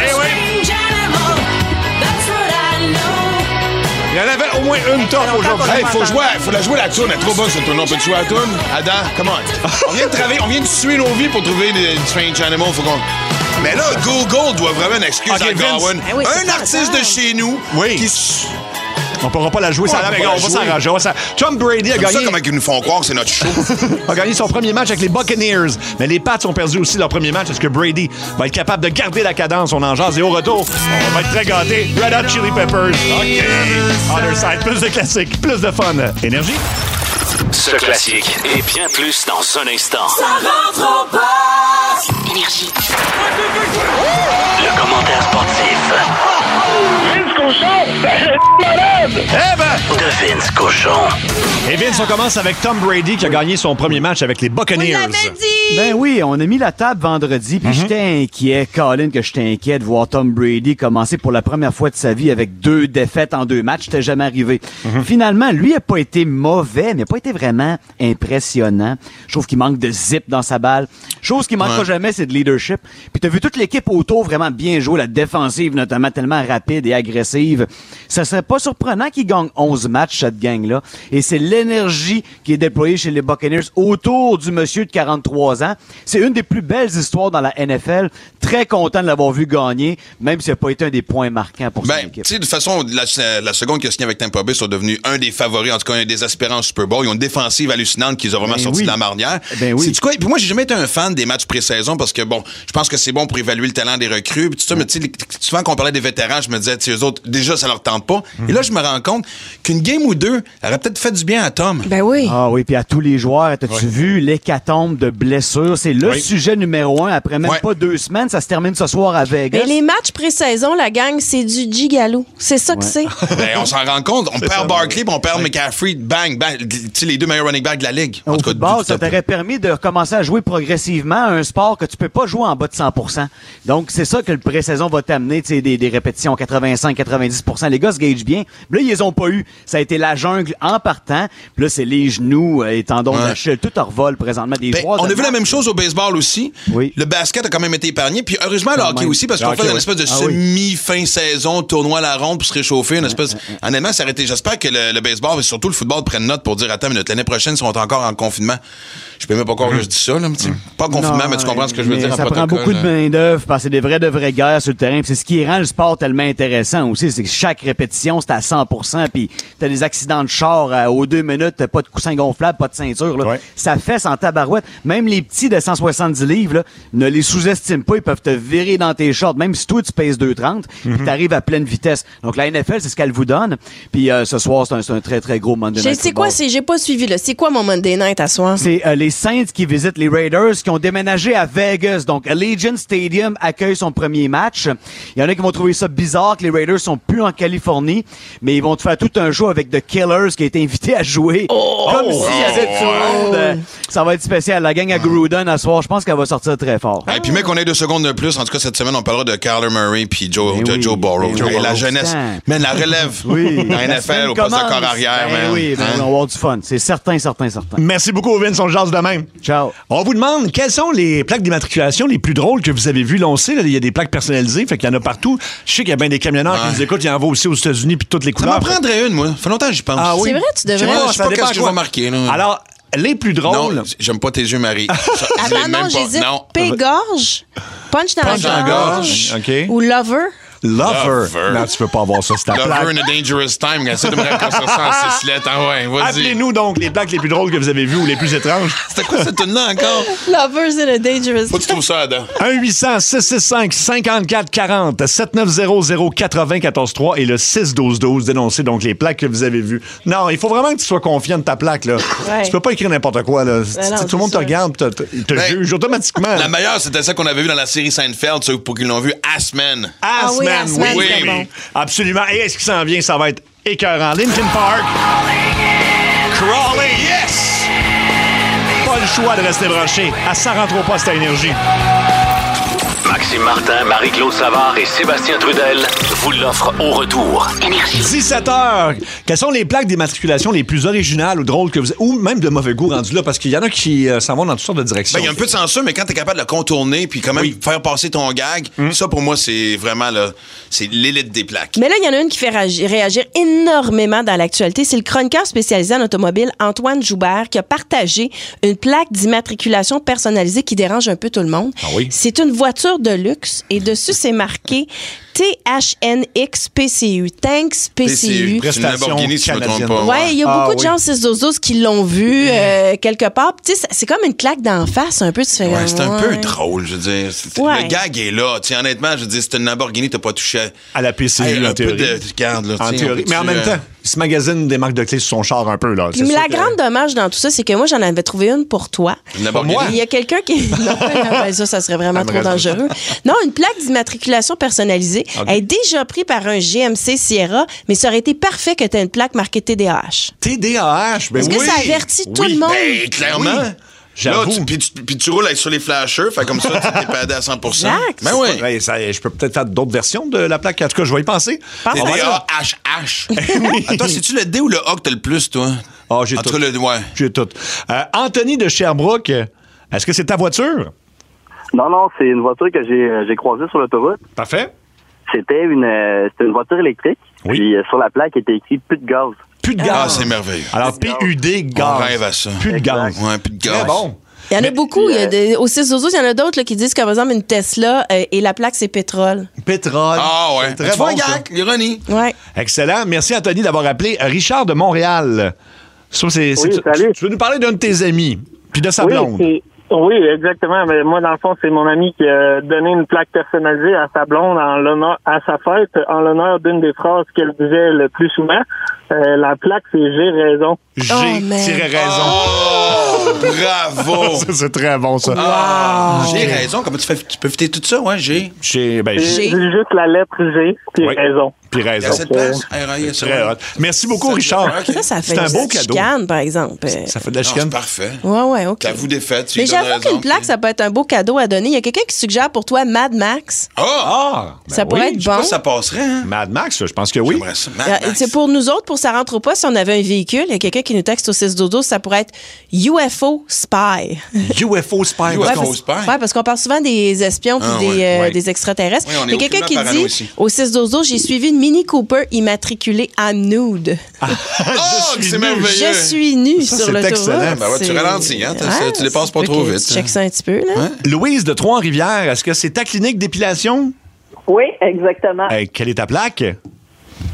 Il y en avait au moins une top aujourd'hui. Hey, faut la jouer la tourne. Elle est trop bonne cette tourne. On peut jouer la tourne? Adam, come on. On vient de travailler, on vient de tuer nos vies pour trouver des strange animals. Faut qu'on... Mais là, Google doit vraiment une excuse à Godwin. Un artiste de chez nous qui... On pourra pas la jouer, on va s'arranger. Tom Brady a gagné. C'est ça comment ils nous font croire que c'est notre show. A gagné son premier match avec les Buccaneers. Mais les Pats ont perdu aussi leur premier match. Est-ce que Brady va être capable de garder la cadence? On en jase. Et au retour, on va être très gâtés. Red Hot Chili Peppers. OK. Other Side. Plus de classiques, plus de fun. Énergie. Ce classique et bien plus dans un instant. Ça rentre au poste. Énergie. Le commentaire sportif. Vince Cochon, malade! De Vince Cochon. Et Vince, on commence avec Tom Brady qui a gagné son premier match avec les Buccaneers. Vous l'avez dit! Ben oui, on a mis la table vendredi, puis j'étais inquiet, Colin, que j'étais inquiet de voir Tom Brady commencer pour la première fois de sa vie avec 2 défaites en 2 matchs. C'était jamais arrivé. Finalement, lui a pas été mauvais, mais pas été vraiment impressionnant. Je trouve qu'il manque de zip dans sa balle. Chose qui manque pas jamais, c'est de leadership. Puis t'as vu toute l'équipe autour vraiment bien jouer, la défensive notamment tellement rapide et agressive. Ça serait pas surprenant qu'il gagne 11 matchs, cette gang-là. Et c'est l'énergie qui est déployée chez les Buccaneers autour du monsieur de 43 ans. C'est une des plus belles histoires dans la NFL. Très content de l'avoir vu gagner, même s'il n'a pas été un des points marquants pour son équipe. Tu sais, de toute façon, la seconde qu'il a signé avec Tampa Bay sont devenus un des favoris, en tout cas un des aspirants au Super Bowl. Ils ont une défensive hallucinante qu'ils ont vraiment sorti de la marnière. C'est quoi? Puis moi, j'ai jamais été un fan des matchs pré-saison parce que, bon, je pense que c'est bon pour évaluer le talent des recrues. Puis tout ça, mais tu sais, souvent qu'on parlait des vétérans, je me disais, eux autres, déjà, ça leur tente pas. Et là, je me rends compte qu'une game ou deux aurait peut-être fait du bien à Tom. Ben oui. Ah oui, puis à tous les joueurs, t'as-tu vu l'hécatombe de blessures? C'est le sujet numéro 1. Après même pas 2 semaines, ça se termine ce soir à Vegas. Mais les matchs pré-saison, la gang, c'est du gigalo. C'est ça que c'est. Ben, on s'en rend compte. On perd Barkley, puis on perd McCaffrey. Bang, bang. Tu sais, les 2 meilleurs running backs de la Ligue. Au football, ça t'aurait permis de commencer à jouer progressivement à un sport que tu peux pas jouer en bas de 100%. Donc, c'est ça que le pré-saison va t'amener, tu sais, des répétitions 85-90%. Les gars se gagent bien. Là, ils les ont pas eu. Ça a été la jungle en partant. Puis là, c'est les genoux, les tendons d'Achille. Tout en revol présentement. Des joueurs on a vu la même chose au baseball aussi. Oui. Le basket a quand même été épargné. Puis heureusement, le hockey aussi, parce qu'on fait une espèce de semi-fin saison, tournoi à la ronde pour se réchauffer. Une espèce... Honnêtement, ça aurait été... J'espère que le baseball et surtout le football prennent note pour dire, attends, l'année prochaine, ils sont encore en confinement. Je peux même pas croire que je dis ça, là. Pas en confinement, mais tu comprends ce que je veux dire. Ça prend beaucoup de main-d'œuvre parce que c'est de vraies guerres sur le terrain. Puis c'est ce qui rend le sport tellement intéressant aussi. C'est que chaque répétition, c'est à 100%. Puis t'as des accidents de de char aux 2 minutes, pas de coussin gonflable, pas de ceinture. Là. Ouais. Ça fesse en tabarouette. Même les petits de 170 livres, là, ne les sous-estime pas. Ils peuvent te virer dans tes shorts, même si toi, tu pèses 2,30 puis t'arrives à pleine vitesse. Donc, la NFL, c'est ce qu'elle vous donne. Puis ce soir, c'est un très, très gros Monday Night Football. J'ai pas suivi, là. C'est quoi mon Monday Night à soir? C'est les Saints qui visitent les Raiders qui ont déménagé à Vegas. Donc, Allegiant Stadium accueille son premier match. Il y en a qui vont trouver ça bizarre que les Raiders sont plus en Californie, mais ils vont te faire tout un show avec The Killers qui a été invité à jouer. Comme s'il y avait tout le monde. Ça va être spécial. La gang à Gruden à soir, je pense qu'elle va sortir très fort. Et puis, mec, on a 2 secondes de plus. En tout cas, cette semaine, on parlera de Kyler Murray puis Joe Burrow. Et la jeunesse. Man, la relève. Oui. Dans la NFL, au poste de corps arrière, man. Oui, on va avoir du fun. C'est certain. Merci beaucoup, Vince. On le jase de même. Ciao. On vous demande quelles sont les plaques d'immatriculation les plus drôles que vous avez vues. Là, on sait, il y a des plaques personnalisées, fait qu'il y en a partout. Je sais qu'il y a bien des camionneurs qui nous écoute, il y en va aussi aux États-Unis puis toutes les couleurs. Ça m'en prendrait une, moi. Ça fait longtemps que j'y pense. Ah oui? C'est vrai, tu devrais. Je sais pas qu'est-ce que je vais marquer. Là. Alors, les plus drôles. Non, j'aime pas tes yeux, Marie. Attends, non, j'hésite. Pégorge, punch dans la gorge. OK. Ou lover. Lover. Non, tu peux pas avoir ça, c'est ta plaque. Lover in a dangerous time. Essaye de me reconstruire ça en 6 lettres. Ah ouais, vas-y. Appelez-nous donc les plaques les plus drôles que vous avez vues ou les plus étranges. C'était quoi cette tune-là encore? Lovers in a dangerous Faut que tu trouves ça, Adam. 1-800-665-5440, 790-080-14-3 et le 6-12-12. Dénoncez donc les plaques que vous avez vues. Non, il faut vraiment que tu sois confiant de ta plaque, là. Ouais. Tu peux pas écrire n'importe quoi, là. Non, tout le monde te regarde et te juge automatiquement. La meilleure, c'était celle qu'on avait vue dans la série Seinfeld, ceux pour qui l'ont vu, Assman. oui, Assman, oui. c'est bon. Absolument. Et est-ce qui s'en vient? Ça va être écœurant. Linkin Park. Crawling. Yes! Pas le choix de rester branché. À 103 postes à Énergie. Maxime Martin, Marie-Claude Savard et Sébastien Trudel vous l'offrent au retour. 17h. Quelles sont les plaques d'immatriculation les plus originales ou drôles que vous... Ou même de mauvais goût rendu là? Parce qu'il y en a qui s'en vont dans toutes sortes de directions. Il y a un peu de censure, mais quand t'es capable de le contourner puis quand même faire passer ton gag, ça, pour moi, c'est vraiment là, c'est l'élite des plaques. Mais là, il y en a une qui fait réagir énormément dans l'actualité. C'est le chroniqueur spécialisé en automobile, Antoine Joubert, qui a partagé une plaque d'immatriculation personnalisée qui dérange un peu tout le monde. Ah oui? C'est une voiture de luxe et dessus, c'est marqué THNX PCU. Thanks PCU. C'est une Lamborghini, si je me trompe pas. Ouais, il y a beaucoup de gens au 6-12-12 qui l'ont vu quelque part. Tu sais, c'est comme une claque d'en face, un peu. Tu fais c'est un peu drôle, je veux dire. Ouais. Le gag est là. Tu sais, honnêtement, je veux dire, c'est une Lamborghini, t'as pas touché à la PCU, en théorie. En théorie. Mais en même temps, il se magasine des marques de clés sur son char un peu, là. Mais la grande dommage dans tout ça, c'est que moi, j'en avais trouvé une pour toi. Une Lamborghini? Il y a quelqu'un qui... Non, ça serait vraiment trop dangereux. Non, une plaque d'immatriculation personnalisée. Okay. Elle est déjà prise par un GMC Sierra, mais ça aurait été parfait que tu aies une plaque marquée TDAH. TDAH, ben Est-ce que ça avertit tout le monde? Ben, clairement. Oui. J'avoue. Puis tu roules sur les flashers, fait comme ça, tu t'es padé à 100%. Exact. Ben oui. Je peux peut-être faire d'autres versions de la plaque. En tout cas, je vais y penser. TDAH. Attends, c'est-tu le D ou le A que t'as le plus, toi? Ah, j'ai tout. J'ai tout. Anthony de Sherbrooke, est-ce que c'est ta voiture? Non, c'est une voiture que j'ai croisée sur l'autoroute. Parfait. C'était une voiture électrique. Oui. Puis sur la plaque était écrit plus de gaz. Plus de gaz. Ah, c'est merveilleux. Alors, PUD, gaz. On rêve à ça. Plus de gaz. Ouais, plus de gaz. Très bon. Il y en a beaucoup. Au 6-12-12, il y en a d'autres qui disent que, par exemple, une Tesla et la plaque, c'est pétrole. Pétrole. Ah ouais. Très bon, l'ironie. Ouais. Excellent. Merci, Anthony, d'avoir appelé. Richard de Montréal. Ça, salut. Tu veux nous parler d'un de tes amis, puis de sa blonde. Oui, exactement. Mais moi, dans le fond, c'est mon ami qui a donné une plaque personnalisée à sa blonde à sa fête, en l'honneur d'une des phrases qu'elle disait le plus souvent. La plaque, c'est J'ai raison. J'ai raison. Oh, bravo. C'est très bon, ça. Wow. J'ai raison. Comment tu peux fitter tout ça? Ouais, j'ai. J'ai juste la lettre G, puis raison. Puis raison. Cette place. Merci beaucoup, Richard. Ça fait un beau cadeau. Chicane, par exemple. Ça fait de la chicane. C'est parfait. Ouais, OK. T'avoues des fêtes. Mais j'avoue qu'une plaque, ça peut être un beau cadeau à donner. Il y a quelqu'un qui suggère pour toi Mad Max. Ça pourrait être bon. Je sais pas si ça passerait. Hein? Mad Max, je pense que oui. C'est pour nous autres, pour ça rentre ou pas, si on avait un véhicule, il y a quelqu'un qui nous texte au 6-12-12, ça pourrait être UFO Spy. UFO Spy. Ouais, parce qu'on parle souvent des espions et des extraterrestres. Il y a quelqu'un qui dit au 6-12-12, j'ai suivi une Mini Cooper immatriculée en nude. C'est merveilleux. Je suis nu sur l'autoroute. Excellent. Tu ralentis, hein? Tu les passes pas trop vite. Tu checkes ça un petit peu, là. Louise de Trois-Rivières, est-ce que c'est ta clinique d'épilation? Oui, exactement. Quelle est ta plaque?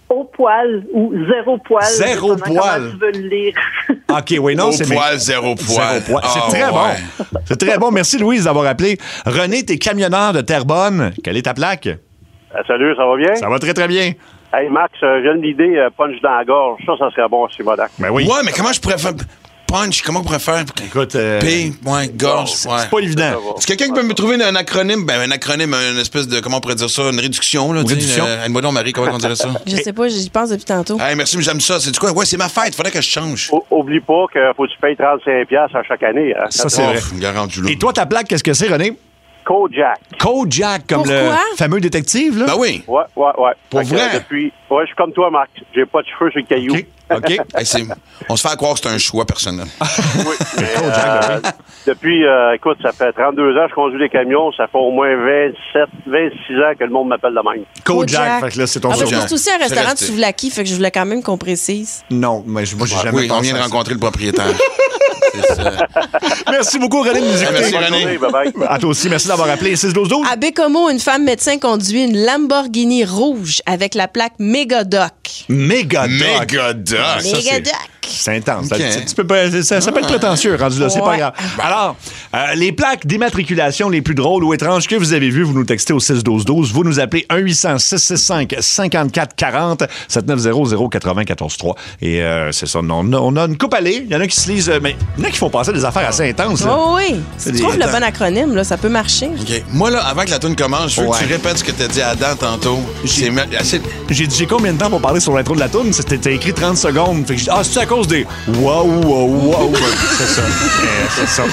au poil ou zéro poil. Zéro dépendant poil. Comment tu veux le lire. OK, oui, non, Au c'est poil, zéro poil. Zéro poil. C'est Ah, très ouais. bon. C'est très bon. Merci, Louise, d'avoir appelé. René, t'es camionneur de Terrebonne. Quelle est ta plaque? Salut, ça va bien? Ça va très, très bien. Hey, Max, j'ai une idée, punch dans la gorge. Ça serait bon, c'est Modac. Ben oui. Ouais, mais comment je pourrais faire... Punch, comment on pourrait faire? Écoute, P, ouais, gorge, ouais. c'est pas évident. Est-ce quelqu'un qui peut me trouver un acronyme? Ben, un acronyme, une espèce de, comment on pourrait dire ça? Une réduction, là. Une réduction? Aide-moi donc, Marie, comment on dirait ça? Je sais pas, j'y pense depuis tantôt. Hey, merci, mais j'aime ça. C'est du quoi? Ouais, c'est ma fête. Faudrait que je change. Oublie pas qu'il faut que tu payes 35$ à chaque année. Hein. Ça, c'est vrai. Garanti, Et toi, ta plaque, qu'est-ce que c'est, René? Kojak. Kojak, comme Pourquoi? le fameux détective, là? Ben oui. Ouais. Pour Fait que, vrai? ouais, je suis comme toi, Max. J'ai pas de cheveux sur le caillou. OK. Hey, on se fait croire que c'est un choix personnel. Oui, mais, depuis, écoute, ça fait 32 ans que je conduis des camions. Ça fait au moins 26 ans que le monde m'appelle de même. Kojak. Fait que là, c'est ton C'est surnom. aussi un restaurant de resté. souvlaki, fait que je voulais quand même qu'on précise. Non, mais moi, j'ai jamais Oui, on pensé vient de à ça. rencontrer le propriétaire. C'est ça. Merci beaucoup, René, de nous écouter. Merci, René. Bye-bye. À toi aussi, merci d'avoir appelé. 6-12-12. À Bécomo, une femme médecin conduit une Lamborghini rouge avec la plaque Megadoc. Mégadoc. Mégadoc. Ah, ça, c'est- Megadoc. C'est intense. OK. Tu peux pas- ça peut être prétentieux, rendu là, c'est pas Ouais. grave. Alors, les plaques d'immatriculation les plus drôles ou étranges que vous avez vues, vous nous textez au 6-12-12. Vous nous appelez 1-800-665-5440, 7900-943. Et c'est ça, on a une coupe à lire. Il y en a qui se lisent, mais il y en a qui font passer des affaires assez intenses. là. Oh oui. Si tu trouves le bon acronyme, là, ça peut marcher. OK. Moi, là, avant que la toune commence, je veux Ouais. que tu répètes ce que tu as dit à Adam tantôt. C'est J'ai dit combien de temps pour parler sur l'intro de la toune? C'était écrit 30 secondes. Fait que j'ai dit, c'est à cause des wow. C'est ça. C'est ça.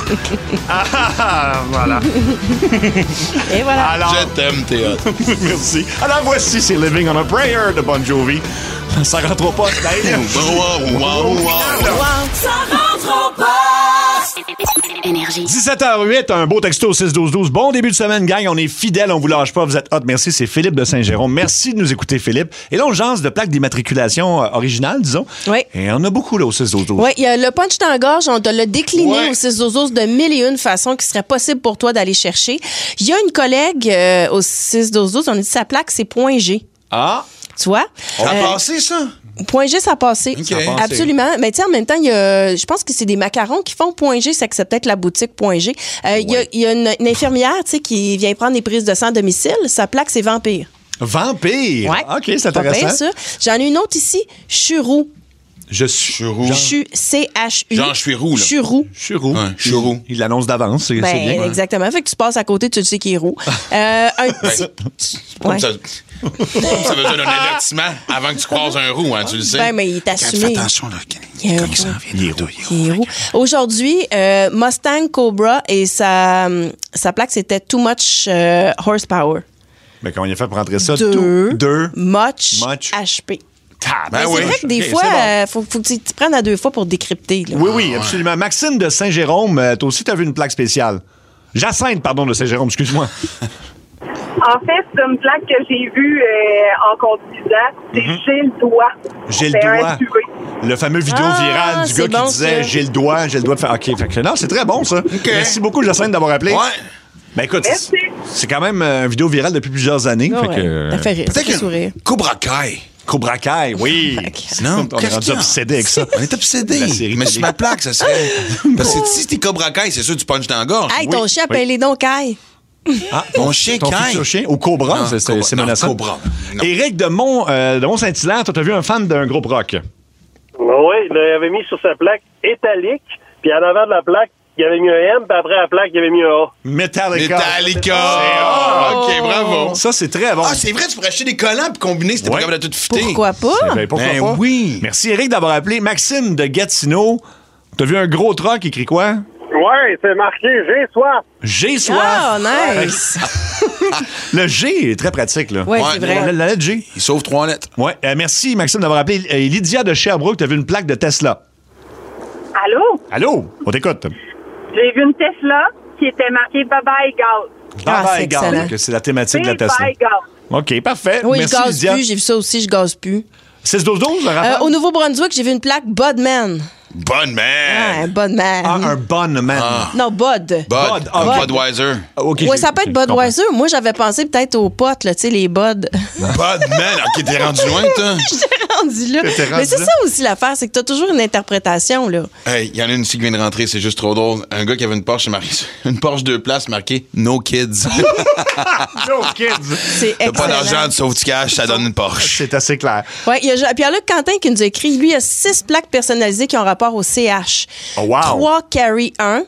Voilà. Et voilà. Alors, Je t'aime, Théâtre. merci. Alors voici, c'est Living on a Prayer de Bon Jovi. Ça rentre pas. Ça rentre au poste. Énergie. 17h08, un beau texto au 6-12-12. Bon début de semaine, gang. On est fidèles, on vous lâche pas. Vous êtes hot. Merci, c'est Philippe de Saint-Jérôme. Merci de nous écouter, Philippe. Et là, on jase de plaques d'immatriculation originales, disons. Oui. Et on a beaucoup, là, au 6-12-12. Oui, il y a le punch dans la gorge, on te l'a décliné Ouais. au 6-12-12 de 1001 façons qui seraient possibles pour toi d'aller chercher. Il y a une collègue au 6-12-12, on a dit sa plaque, c'est point G. Ah! Tu vois? Ça a passé, ça? Point G, ça a passé. OK. Ça a passé. Absolument. Mais tu sais, en même temps, il y a, je pense que c'est des macarons qui font point G, c'est que c'est peut-être la boutique point G. Il y a une infirmière, tu sais, qui vient prendre des prises de sang à domicile. Sa plaque, c'est Vampire. Vampire! Ouais. OK, c'est Pas intéressant. pire, ça. J'en ai une autre ici. Churou. Je suis roux. C-H-U. Genre, je suis roux, là. Churou. Je suis roux. Ouais, je suis roux. Il l'annonce d'avance, c'est Ben, bien. exactement. Fait que tu passes à côté, tu le sais qu'il est roux. Un petit. Ouais. Ça veut dire un avertissement avant que tu croises un roux, hein, tu le sais. Ben, mais il est Fais assumé. attention, là. Il y a un Quand il s'en roux. vient, Il est roux. Il est roux. Aujourd'hui, Mustang Cobra et sa plaque, c'était Too Much Horsepower. Mais comment il a fait pour rentrer ça? Deux. Much Much. HP. Ben Mais oui. c'est vrai que des OK, fois, c'est bon. faut que tu te prennes à deux fois pour décrypter. Là. Oui, absolument. Maxime de Saint-Jérôme, toi aussi, tu as vu une plaque spéciale. Jacinthe, pardon, de Saint-Jérôme, excuse-moi. En fait, c'est une plaque que j'ai vue en conduisant. C'est J'ai le doigt. J'ai le C'est un doigt. SUV. Le fameux vidéo virale du c'est gars bon, qui disait ça. j'ai le doigt de faire. OK, fait que non, c'est très bon ça. Merci beaucoup Jacinthe d'avoir appelé. Ouais. Ben écoute, Merci. c'est quand même une vidéo virale depuis plusieurs années. Ah fait ouais. que, Ça fait rire. Ça Peut-être fait que sourire. Cobra Kai. Cobra Kai, oui. Non, On est rendu obsédé avec ça. On est obsédé. La série Mais télé. sur ma plaque, ça serait. Parce que si t'es Cobra Kai, c'est sûr que tu punches dans la gorge. Hey, ton chien, appelle-les donc Kai. Ah, Mon chien ton Kai. futur chien au Cobra, Non, c'est Cobra. menaçant. Non, Cobra. Non. Éric de Mont-Saint-Hilaire, toi, t'as vu un fan d'un groupe rock. Oui, il avait mis sur sa plaque italique, puis en avant de la plaque, il avait mis un M, puis après la plaque, il avait mis un A. Metallica. Metallica. OK, bravo. Ça, c'est très bon. Ah, c'est vrai, tu pourrais acheter des collants puis combiner si t'es pas Ouais. capable de tout fitter. Pourquoi pas? Ben, pourquoi Ben pas? oui. Merci Éric d'avoir appelé. Maxime de Gatineau, t'as vu un gros truck écrit quoi? Ouais, c'est marqué J'ai soif. J'ai soif. Ah, nice. Le G est très pratique, là. Ouais, Ouais, c'est vrai. La lettre G. Il sauve 3 lettres. Ouais. Merci, Maxime, d'avoir appelé. Lydia de Sherbrooke, t'as vu une plaque de Tesla. Allô? Allô? On t'écoute. J'ai vu une Tesla qui était marquée Bye-bye Gaz. Ah, Bye c'est Gaz, excellent. que c'est la thématique de la Tesla. Bye Gaz. OK, parfait. Oui, Merci, je gaze Lydia. plus. J'ai vu ça aussi, je gaze plus. 6-12-12, le rappel? Au Nouveau-Brunswick, j'ai vu une plaque Budman. Budman. Un Budman. Ah, un Budman. Non, Bud. Budweiser. Okay, Oui, ça peut être Budweiser. Moi, j'avais pensé peut-être aux potes, là, tu sais, les Bud. Budman. OK, t'es rendu loin, toi? J'étais rendu là. Mais c'est ça aussi l'affaire, c'est que t'as toujours une interprétation, là. Hey, il y en a une ici qui vient de rentrer, c'est juste trop drôle. Un gars qui avait une Porsche une Porsche 2 places marquée No Kids. No Kids. C'est T'as pas excellent. d'argent, tu sauves du cash, ça donne une Porsche. C'est assez clair. Ouais, il y a Pierre-Luc Quentin qui nous a écrit, lui, il y a 6 plaques personnalisées qui ont rapport au CH. Oh, wow. 3 Carry 1,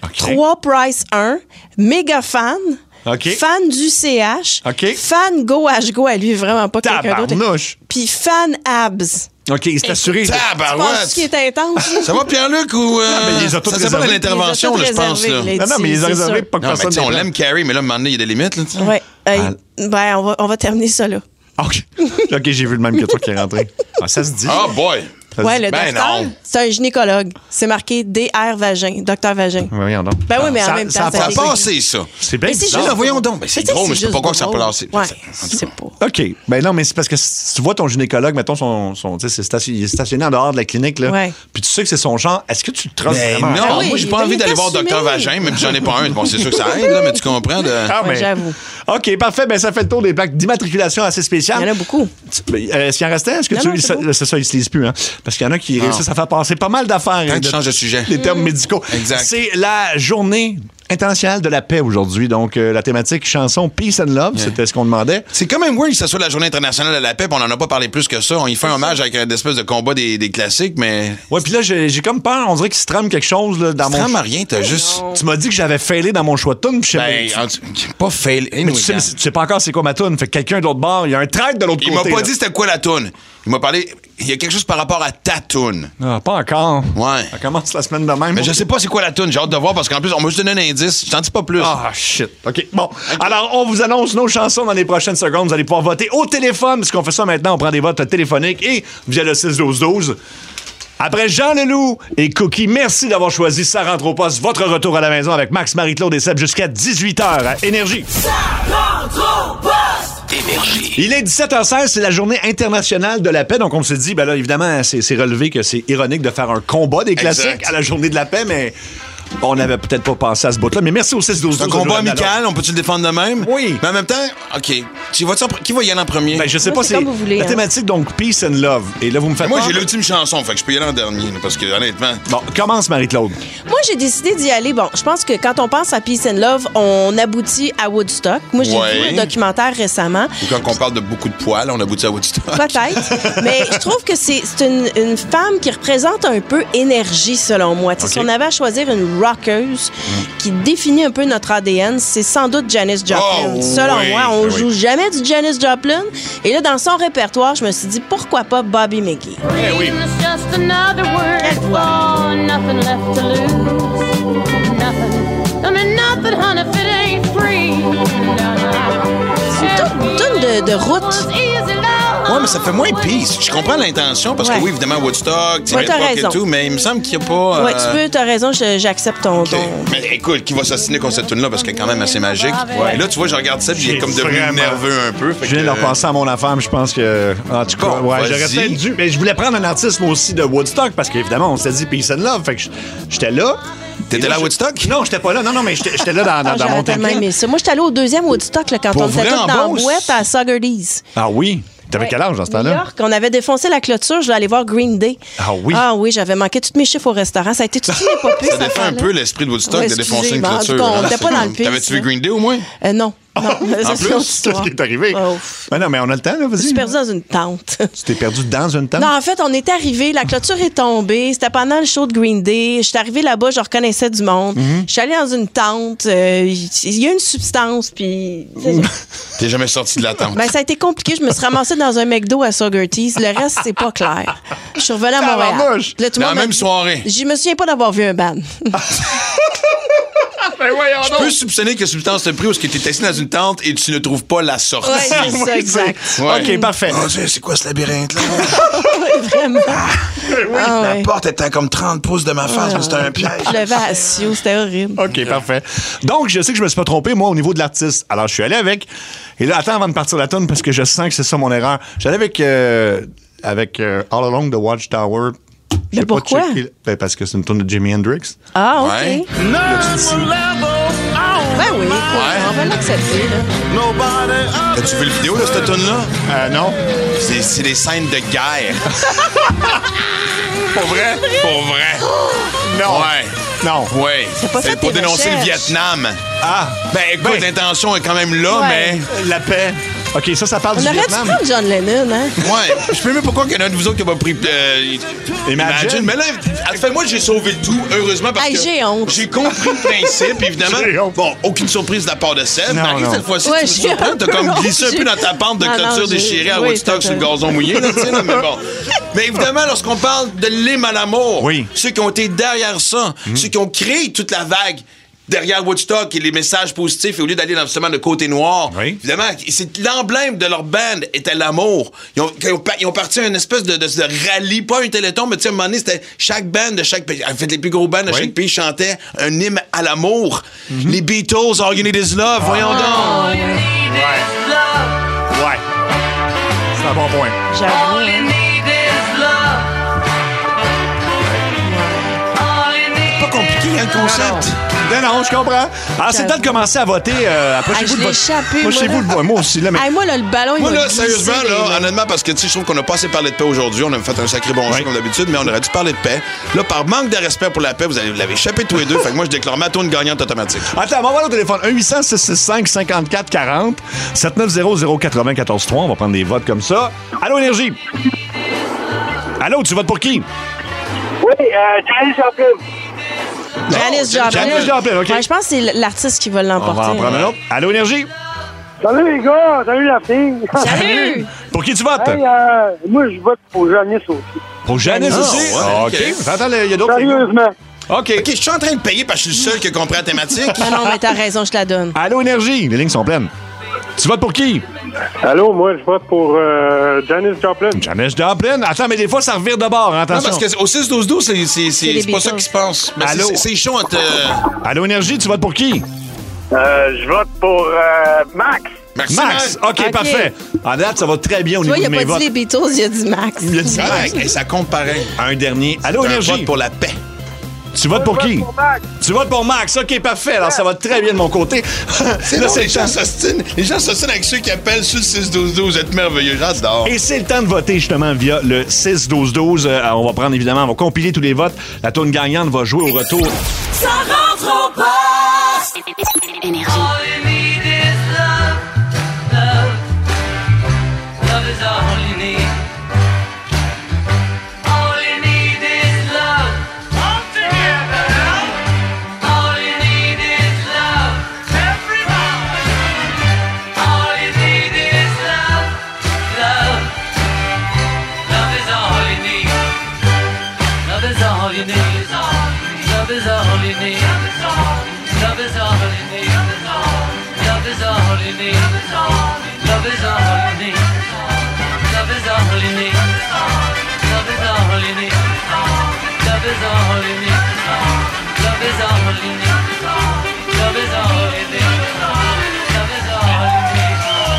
3 Price 1, méga fan. OK. Fan du CH. OK. Fan Go H Go à lui, vraiment pas quelqu'un d'autre. Tabarnouche. Puis fan Abs. OK, il s'est assuré. Tu penses qu'il est intense? Ça va, Pierre-Luc, ou... mais ils ont tous ça s'appelle réservé. l'intervention, là, je pense. Là. Non, mais ils ont réservé pour que Non, mais personne tu sais, on n'ait l'aime Carrie, mais là, à un moment donné, il y a des limites. Là, Ouais. Ben, on va terminer ça là. OK, j'ai vu le même que toi qui est rentré. Ah, ça se dit. Oh boy! Ouais, le Ben docteur, non. c'est un gynécologue. C'est marqué DR Vagin, docteur Vagin. Voyons donc. Ben oui, mais en même temps, Ça a passé, ça. C'est bien Mais c'est bizarre. juste- Là, voyons donc. Ben, c'est Mais tu sais, drôle, mais je sais juste pas pourquoi que ça peut drôle. passer. Ouais, c'est pas. OK. Ben non, mais c'est parce que si tu vois ton gynécologue, mettons, tu sais, il est stationné en dehors de la clinique, là. Ouais. Puis tu sais que c'est son genre. Est-ce que tu te trosses Ben vraiment? non, Ah oui, moi, j'ai pas ben, envie il d'aller est voir assumé. Docteur Vagin, même si j'en ai pas un. Bon, c'est sûr que ça aide, là, mais tu comprends. Ah, Ouais, mais- j'avoue. OK, parfait. Ben ça fait le tour des plaques d'immatriculation assez spéciales. Il y en a beaucoup. Est-ce qu'il en restait? Est-ce que Non, tu non, c'est beau. c'est ça, ils se lisent plus, hein? Parce qu'il y en a qui réussissent à faire passer pas mal d'affaires. Quand tu changes de sujet. Les termes médicaux. Exact. C'est la journée internationale de la paix aujourd'hui. Donc, la thématique chanson Peace and Love, c'était ce qu'on demandait. C'est quand même weird que ça soit la Journée internationale de la paix, puis on en a pas parlé plus que ça. On y fait un hommage avec une espèce de combat des classiques, mais... Ouais, puis là, j'ai comme peur. On dirait qu'il se trame quelque chose là, dans Tu mon... trame rien, t'as juste... Tu m'as dit que j'avais failé dans mon choix de tune, puis je sais Ben, pas fail. mais tu sais pas encore c'est quoi ma tune. Fait que quelqu'un de l'autre bord, il y a un track de l'autre Il côté. m'a pas là. dit c'était quoi la toune. Il m'a parlé... Il y a quelque chose par rapport à ta toune. Ah, pas encore. Ouais. Ça commence la semaine de même. Mais je sais pas c'est quoi la toune. J'ai hâte de voir parce qu'en plus, on m'a juste donné un indice. Je t'en dis pas plus. Ah, shit. OK. Bon. Alors, on vous annonce nos chansons dans les prochaines secondes. Vous allez pouvoir voter au téléphone, parce qu'on fait ça maintenant. On prend des votes téléphoniques et via le 6-12-12. Après Jean Leloup et Cookie, merci d'avoir choisi Ça rentre au poste. Votre retour à la maison avec Max, Marie-Claude et Seb jusqu'à 18h à Énergie. Ça rentre au poste. Énergie. Il est 17h16, c'est la journée internationale de la paix. Donc, on se dit, ben là, évidemment, c'est relevé que c'est ironique de faire un combat des classiques Exact. à la journée de la paix, mais on n'avait peut-être pas pensé à ce bout-là. Mais merci au 6-12-12. C'est un combat amical, on peut-tu le défendre de même? Oui. Mais en même temps, OK. Qui va y aller en premier? Ben, je sais Moi, pas, c'est comme vous voulez, la hein. thématique, donc, Peace and Love. Et là, vous me faites Moi, peur. j'ai l'ultime chanson, fait que je peux y aller en dernier, là, parce que honnêtement... Bon, commence, Marie-Claude. Moi, j'ai décidé d'y aller. Bon, je pense que quand on pense à Peace and Love, on aboutit à Woodstock. Moi, j'ai Ouais. vu un documentaire récemment. Ou quand on parle de beaucoup de poils, on aboutit à Woodstock. Peut-être. Mais je trouve que c'est une femme qui représente un peu énergie, selon moi. Tu sais, OK. Si on avait à choisir une rockeuse qui définit un peu notre ADN, c'est sans doute Janis Joplin. Oh, selon oui, moi, on oui. joue jamais du Janis Joplin. Et là, dans son répertoire, je me suis dit, pourquoi pas Bobby McGee? Eh oui. Just another word for nothing left to lose. Nothing. I mean, nothing, honey, if it ain't free. C'est une toune de route. Ouais, mais ça fait moins peace. Je comprends l'intention, parce que Ouais. oui, évidemment, Woodstock, Ouais, t'as Red Rock raison. et tout, mais il me semble qu'il n'y a pas... Ouais, t'as raison, j'accepte ton... Mais écoute, qui va s'assiner contre cette tune-là parce qu'elle est quand même assez magique. Ouais. Et là, tu vois, je regarde ça, puis il est comme devenu Vraiment. nerveux un peu. fait Je viens de que- repenser à mon affaire, mais je pense que. En tout cas, Bon, ouais, vas-y. j'aurais peut-être dû. Mais je voulais prendre un artiste, moi aussi, de Woodstock, parce qu'évidemment, on s'était dit Peace and Love. Fait que j'étais là. T'étais Et là à je- Woodstock? Non, j'étais pas là. Non, mais j'étais là dans J'aurais mon tellement temple. aimé ça. Moi, j'étais allée au deuxième Woodstock là, quand Pour on était vrai, tous en dans la Beauce? boîte à Saugerties. Ah oui? T'avais Ouais. quel âge dans ce New temps-là? York, on avait défoncé la clôture. Je vais aller voir Green Day. Ah oui? Ah oui, j'avais manqué tous mes chiffres au restaurant. Ça a été tout l'épopée. Ça défait un peu l'esprit de Woodstock Ouais, de défoncer une excusez, mais en tout clôture. cas, on hein. était pas dans le pire, T'avais-tu vu ça. Green Day au moins? Non. Non, ça, c'est plus, une autre C'est ce histoire. qui est arrivé. Oh. Ben non, mais on a le temps, là, Je vas-y. suis perdue dans une tente. Tu t'es perdu dans une tente? Non, en fait, on est arrivé, la clôture est tombée. C'était pendant le show de Green Day. J'étais arrivée là-bas, je reconnaissais du monde. Je suis allée dans une tente. Il y a une substance, puis. T'es jamais sorti de la tente. Ben, ça a été compliqué. Je me suis ramassée dans un McDo à Saugerties. Le reste, c'est pas clair. Je suis revenue à Montréal. Tabarnouche! Là, tout le Dans monde la m'a même dit- soirée. Je me souviens pas d'avoir vu un ban. Ben voyons Je peux soupçonner que substance t'a pris parce que t'es assis dans une tente et tu ne trouves pas la sortie. Ouais, c'est ça, exact. Ouais. OK, parfait. Oh, c'est quoi ce labyrinthe-là? Vraiment. Ah, La ouais. porte était à comme 30 pouces de ma face, mais c'était un piège. Je levais à Sio, c'était horrible. OK, parfait. Donc, je sais que je me suis pas trompé, moi, au niveau de l'artiste. Alors, je suis allé avec... Et là, attends avant de partir de la tonne, parce que je sens que c'est ça mon erreur. J'allais avec All Along the Watchtower. J'ai pas pourquoi? checké. Ben, parce que c'est une tourne de Jimi Hendrix. Ah, OK. Ouais. Ben oui, on va l'accepter. Là. As-tu vu le vidéo de cette tune-là? Non. C'est des scènes de guerre. Pour vrai? Pour vrai. Non. Ouais. Non. Ouais. C'est pour dénoncer le Vietnam. Ah. Ben écoute, l'intention est quand même là, Ouais. mais... La paix. OK, ça parle On du aurait Vietnam. dû prendre John Lennon, hein? Ouais. Je sais même pourquoi qu'il y en a un de vous autres qui a pas pris Imagine. Mais là, moi, j'ai sauvé le tout, heureusement, parce Hey, que j'ai honte. j'ai compris le principe, évidemment. J'ai honte. Bon, aucune surprise de la part de Seb. Non, Marie, non. cette fois-ci, Ouais, tu me j'ai surprends. T'as comme honte. glissé un peu dans ta pente de Non, clôture non, déchirée à oui, Woodstock sur le gazon mouillé, là, tu sais, là, mais bon. Mais évidemment, lorsqu'on parle de l'hymne à l'amour, Oui. ceux qui ont été derrière ça, ceux qui ont créé toute la vague derrière Woodstock et les messages positifs, et au lieu d'aller dans justement le côté noir, Oui. évidemment, c'est l'emblème de leur band était l'amour. Ils ont parti à une espèce de rallye, pas un téléthon, mais tu sais, à un moment donné, c'était chaque band de chaque pays. En fait, les plus gros bands de chaque pays chantaient un hymne à l'amour. Les Beatles, All You Need Is Love, voyons donc. Ouais. C'est un bon point. J'avoue. Pas compliqué, hein, le concept. Non, je comprends. Alors, c'est le temps de commencer à voter. Approchez-vous je de l'ai votre... échappé, Approchez-vous de moi aussi, là. Mais... Hey, moi, là, le ballon, il Moi, m'a là, glissé sérieusement, les là, mains. honnêtement, parce que, tu sais, je trouve qu'on n'a pas assez parlé de paix aujourd'hui. On a fait un sacré bon show, comme d'habitude, mais on aurait dû parler de paix. Là, par manque de respect pour la paix, vous l'avez échappé tous les deux. Fait que moi, je déclare ma tourne gagnante automatique. Attends, on va voir le téléphone. 1-800-665-5440. 790-094-3. On va prendre des votes comme ça. Allô, Énergie. Allô, tu votes pour qui? Oui, Janis Joplin. Janis Joplin. Janis Joplin, OK. Ouais, je pense que c'est l'artiste qui va On l'emporter. va en prendre un autre. Allô, Énergie. Salut les gars, salut la fille. Salut! Pour qui tu votes? Hey, moi, je vote pour Janis aussi. Pour Janis aussi? ouais, OK. OK. Attends, il y a d'autres. Sérieusement. OK. OK, je suis en train de payer parce que je suis le seul qui a compris la thématique. Non, mais t'as raison, je te la donne. Allô, Énergie. Les lignes sont pleines. Tu votes pour qui? Allô, moi, je vote pour Janis Joplin. Janis Joplin. Attends, mais des fois, ça revire de bord. Hein, Non, attention. parce qu'au 6-12-12, c'est pas ça qui se passe. Mais Allô? c'est chaud entre... Allô, Énergie, tu votes pour qui? Je vote pour Max. Merci, Max. OK, parfait. En date, ça va très bien au Tu vois, niveau il de a mes pas votes. dit les Beatles, il a dit Max. Il a dit Max. Et ça compte pareil. Un dernier. Allô, Un Énergie. vote pour la paix. Tu votes pour qui? Max. Tu votes pour Max. OK, parfait. Alors, ça va très bien de mon côté. C'est Là, bon, c'est les le gens temps. s'ostinent. Les gens s'ostinent avec ceux qui appellent sur le 6-12-12. Vous êtes merveilleux. J'adore. Et c'est le temps de voter justement via le 6-12-12. On va prendre évidemment, on va compiler tous les votes. La tourne gagnante va jouer au retour. Ça rentre au poste. Énergie. All you need is love, love. Love is all you need. All you need is love. All together. All you need is love. Everybody. All you need is love, love. Love is all you need. Love is all you need. Love is all you need. Love is all you need. Love is all you need. Love is all you need. Love is all you need. Love is all you need. Love is all you need. Love is all you need. Love is all you need. Love is all you need.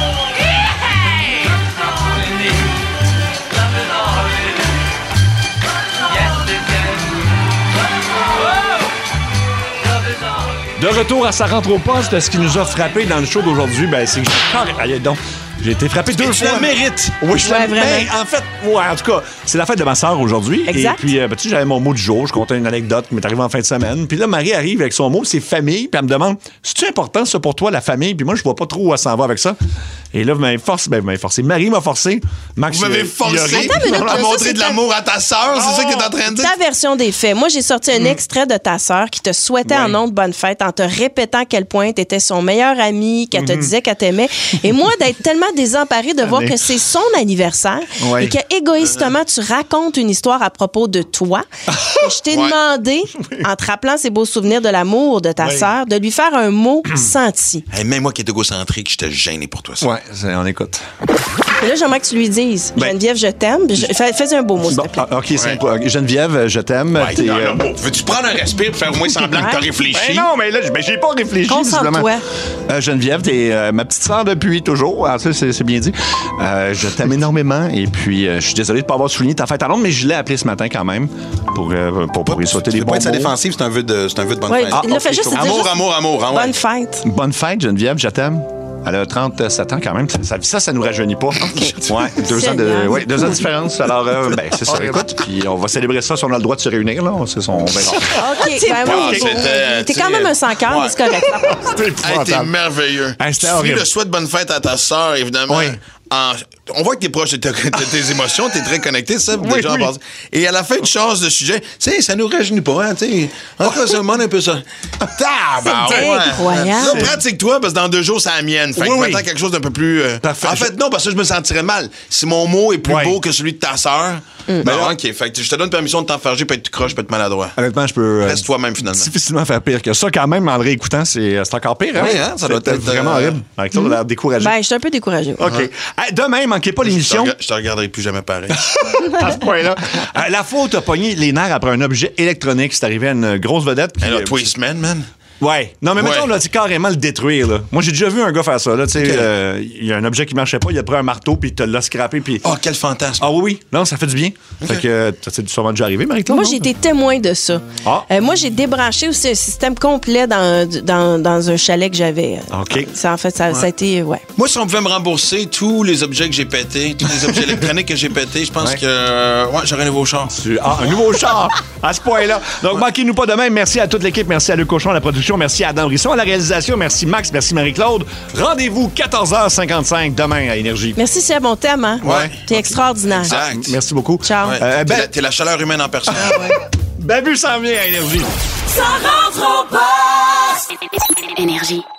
All you need. Love is all you need. Yes, it is. Whoa! Love is all you need. De retour à Ça rentre au poste, ce qui nous a frappé dans le show d'aujourd'hui, ben, c'est que allez donc. J'ai été frappé deux Tu fois. la mérites. Oui, je Ouais, l'aime. vraiment. Mais en fait, ouais, en tout cas, c'est la fête de ma soeur aujourd'hui. Exact. Et puis, ben, tu sais, j'avais mon mot du jour. Je comptais une anecdote qui m'est arrivée en fin de semaine. Puis là, Marie arrive avec son mot, c'est famille. Puis elle me demande, c'est-tu important, ça, pour toi, la famille? Puis moi, je vois pas trop où elle s'en va avec ça. Et là, vous m'avez forcé. Marie m'a forcé. Max, Vous m'avez il a forcé ri. Attends une minute, à là, montrer ça, c'est de l'amour à ta sœur. C'est ça que t'es en train de dire? Ta version des faits. Moi, j'ai sorti un extrait de ta sœur qui te souhaitait en ondes bonne fête en te répétant à quel point t'étais son meilleur ami, qu'elle te disait qu'elle t'aimait. Et moi, d'être tellement désemparée de voir que c'est son anniversaire Ouais. et que égoïstement, tu racontes une histoire à propos de toi. Et je t'ai Ouais. demandé, en te rappelant ces beaux souvenirs de l'amour de ta sœur, de lui faire un mot senti. Hey, même moi qui est égocentrique, j'étais gêné pour toi. Ça. Ouais, on écoute. Et là, j'aimerais que tu lui dises, Ben- Geneviève, je t'aime. Fais un beau mot, s'il te plaît. OK, c'est Geneviève, je t'aime. Ouais, non, non, veux-tu prendre un respire pour faire au moins semblant que t'as réfléchi? Ben non, mais là, j'ai pas réfléchi, visiblement. Concentre-toi. Geneviève, t'es ma petite sœur depuis toujours. Ah, ça, c'est bien dit. Je t'aime énormément. Et puis, je suis désolé de pas avoir souligné ta fête à Londres, mais je l'ai appelé ce matin quand même pour lui souhaiter des Tu peux bons pas être sa mots. défensive, c'est un vœu de bonne Ouais, fête. il l'a fait juste te dire Amour, juste amour. Hein, ouais. Bonne fête. Bonne fête, Geneviève, je t'aime. Elle a 37 ans quand même. Ça nous rajeunit pas. Ouais, 2 ans de différence. Alors, c'est ça. Écoute, puis on va célébrer ça si on a le droit de se réunir, là. C'est son 20 ans. OK, ben oui. T'es quand même un sans-cœur, mais c'est correct. Hey, t'es merveilleux. Hey, c'était Tu horrible. le souhaite bonne fête à ta sœur, évidemment. Oui. On voit que t'es proche de tes émotions, t'es très connecté, ça, Oui, déjà en oui. base. Et à la fin, tu changes de sujet. Tu sais, ça nous rajeunit pas, hein, tu sais. En tout cas, ça demande un peu ça. incroyable. Là, pratique-toi, parce que dans 2 jours, c'est la mienne. Fait que Oui. maintenant, quelque chose d'un peu plus... Parfait. En fait, non, parce que je me sentirais mal. Si mon mot est plus beau que celui de ta sœur, ben OK. Fait que je te donne permission de t'enfarger, peut être croche, peut être maladroit. Honnêtement, je peux Reste toi-même, finalement. difficilement faire pire que ça. Quand même, en le réécoutant, c'est encore pire. Hein? Oui, hein, ça doit C'était être, vraiment horrible. Avec toi, on a l'air découragé. Ben, je suis un peu découragée. OK. Hey, demain, manquez pas l'émission. Je te regarderai plus jamais pareil. À ce point-là. La faute a pogné les nerfs après un objet électronique. C'est arrivé à une grosse vedette. Hey, là, Twistman, man. Ouais. Non, mais Ouais. mettons, on a dit carrément le détruire. Là. Moi, j'ai déjà vu un gars faire ça. Là. Tu sais, il y a un objet qui marchait pas, il a pris un marteau, puis il te l'a scrappé. Puis... Oh, quel fantasme. Ah oui. Non, ça fait du bien. Fait que c'est sûrement déjà arrivé, Marie-Claude? Moi, non? j'ai été témoin de ça. Ah. Moi, j'ai débranché aussi un système complet dans un chalet que j'avais. OK. Ça, en fait, ça a été, ouais. Moi, si on pouvait me rembourser tous les objets que j'ai pétés, tous les objets électroniques que j'ai pétés, je pense que j'aurais un nouveau char. Un nouveau char, à ce point-là. Donc, manquez-nous pas demain. Merci à toute l'équipe. Merci à Luc Cochon à la production. Merci à Adam Brisson à la réalisation. Merci Max. Merci Marie-Claude. Rendez-vous 14h55 demain à Énergie. Merci, Seb. On t'aime, hein? Ouais. T'es extraordinaire. Exact. Merci beaucoup. Ciao. Ouais. T'es la chaleur humaine en personne. Babu s'en vient à Énergie. Ça rentre en passe. Énergie.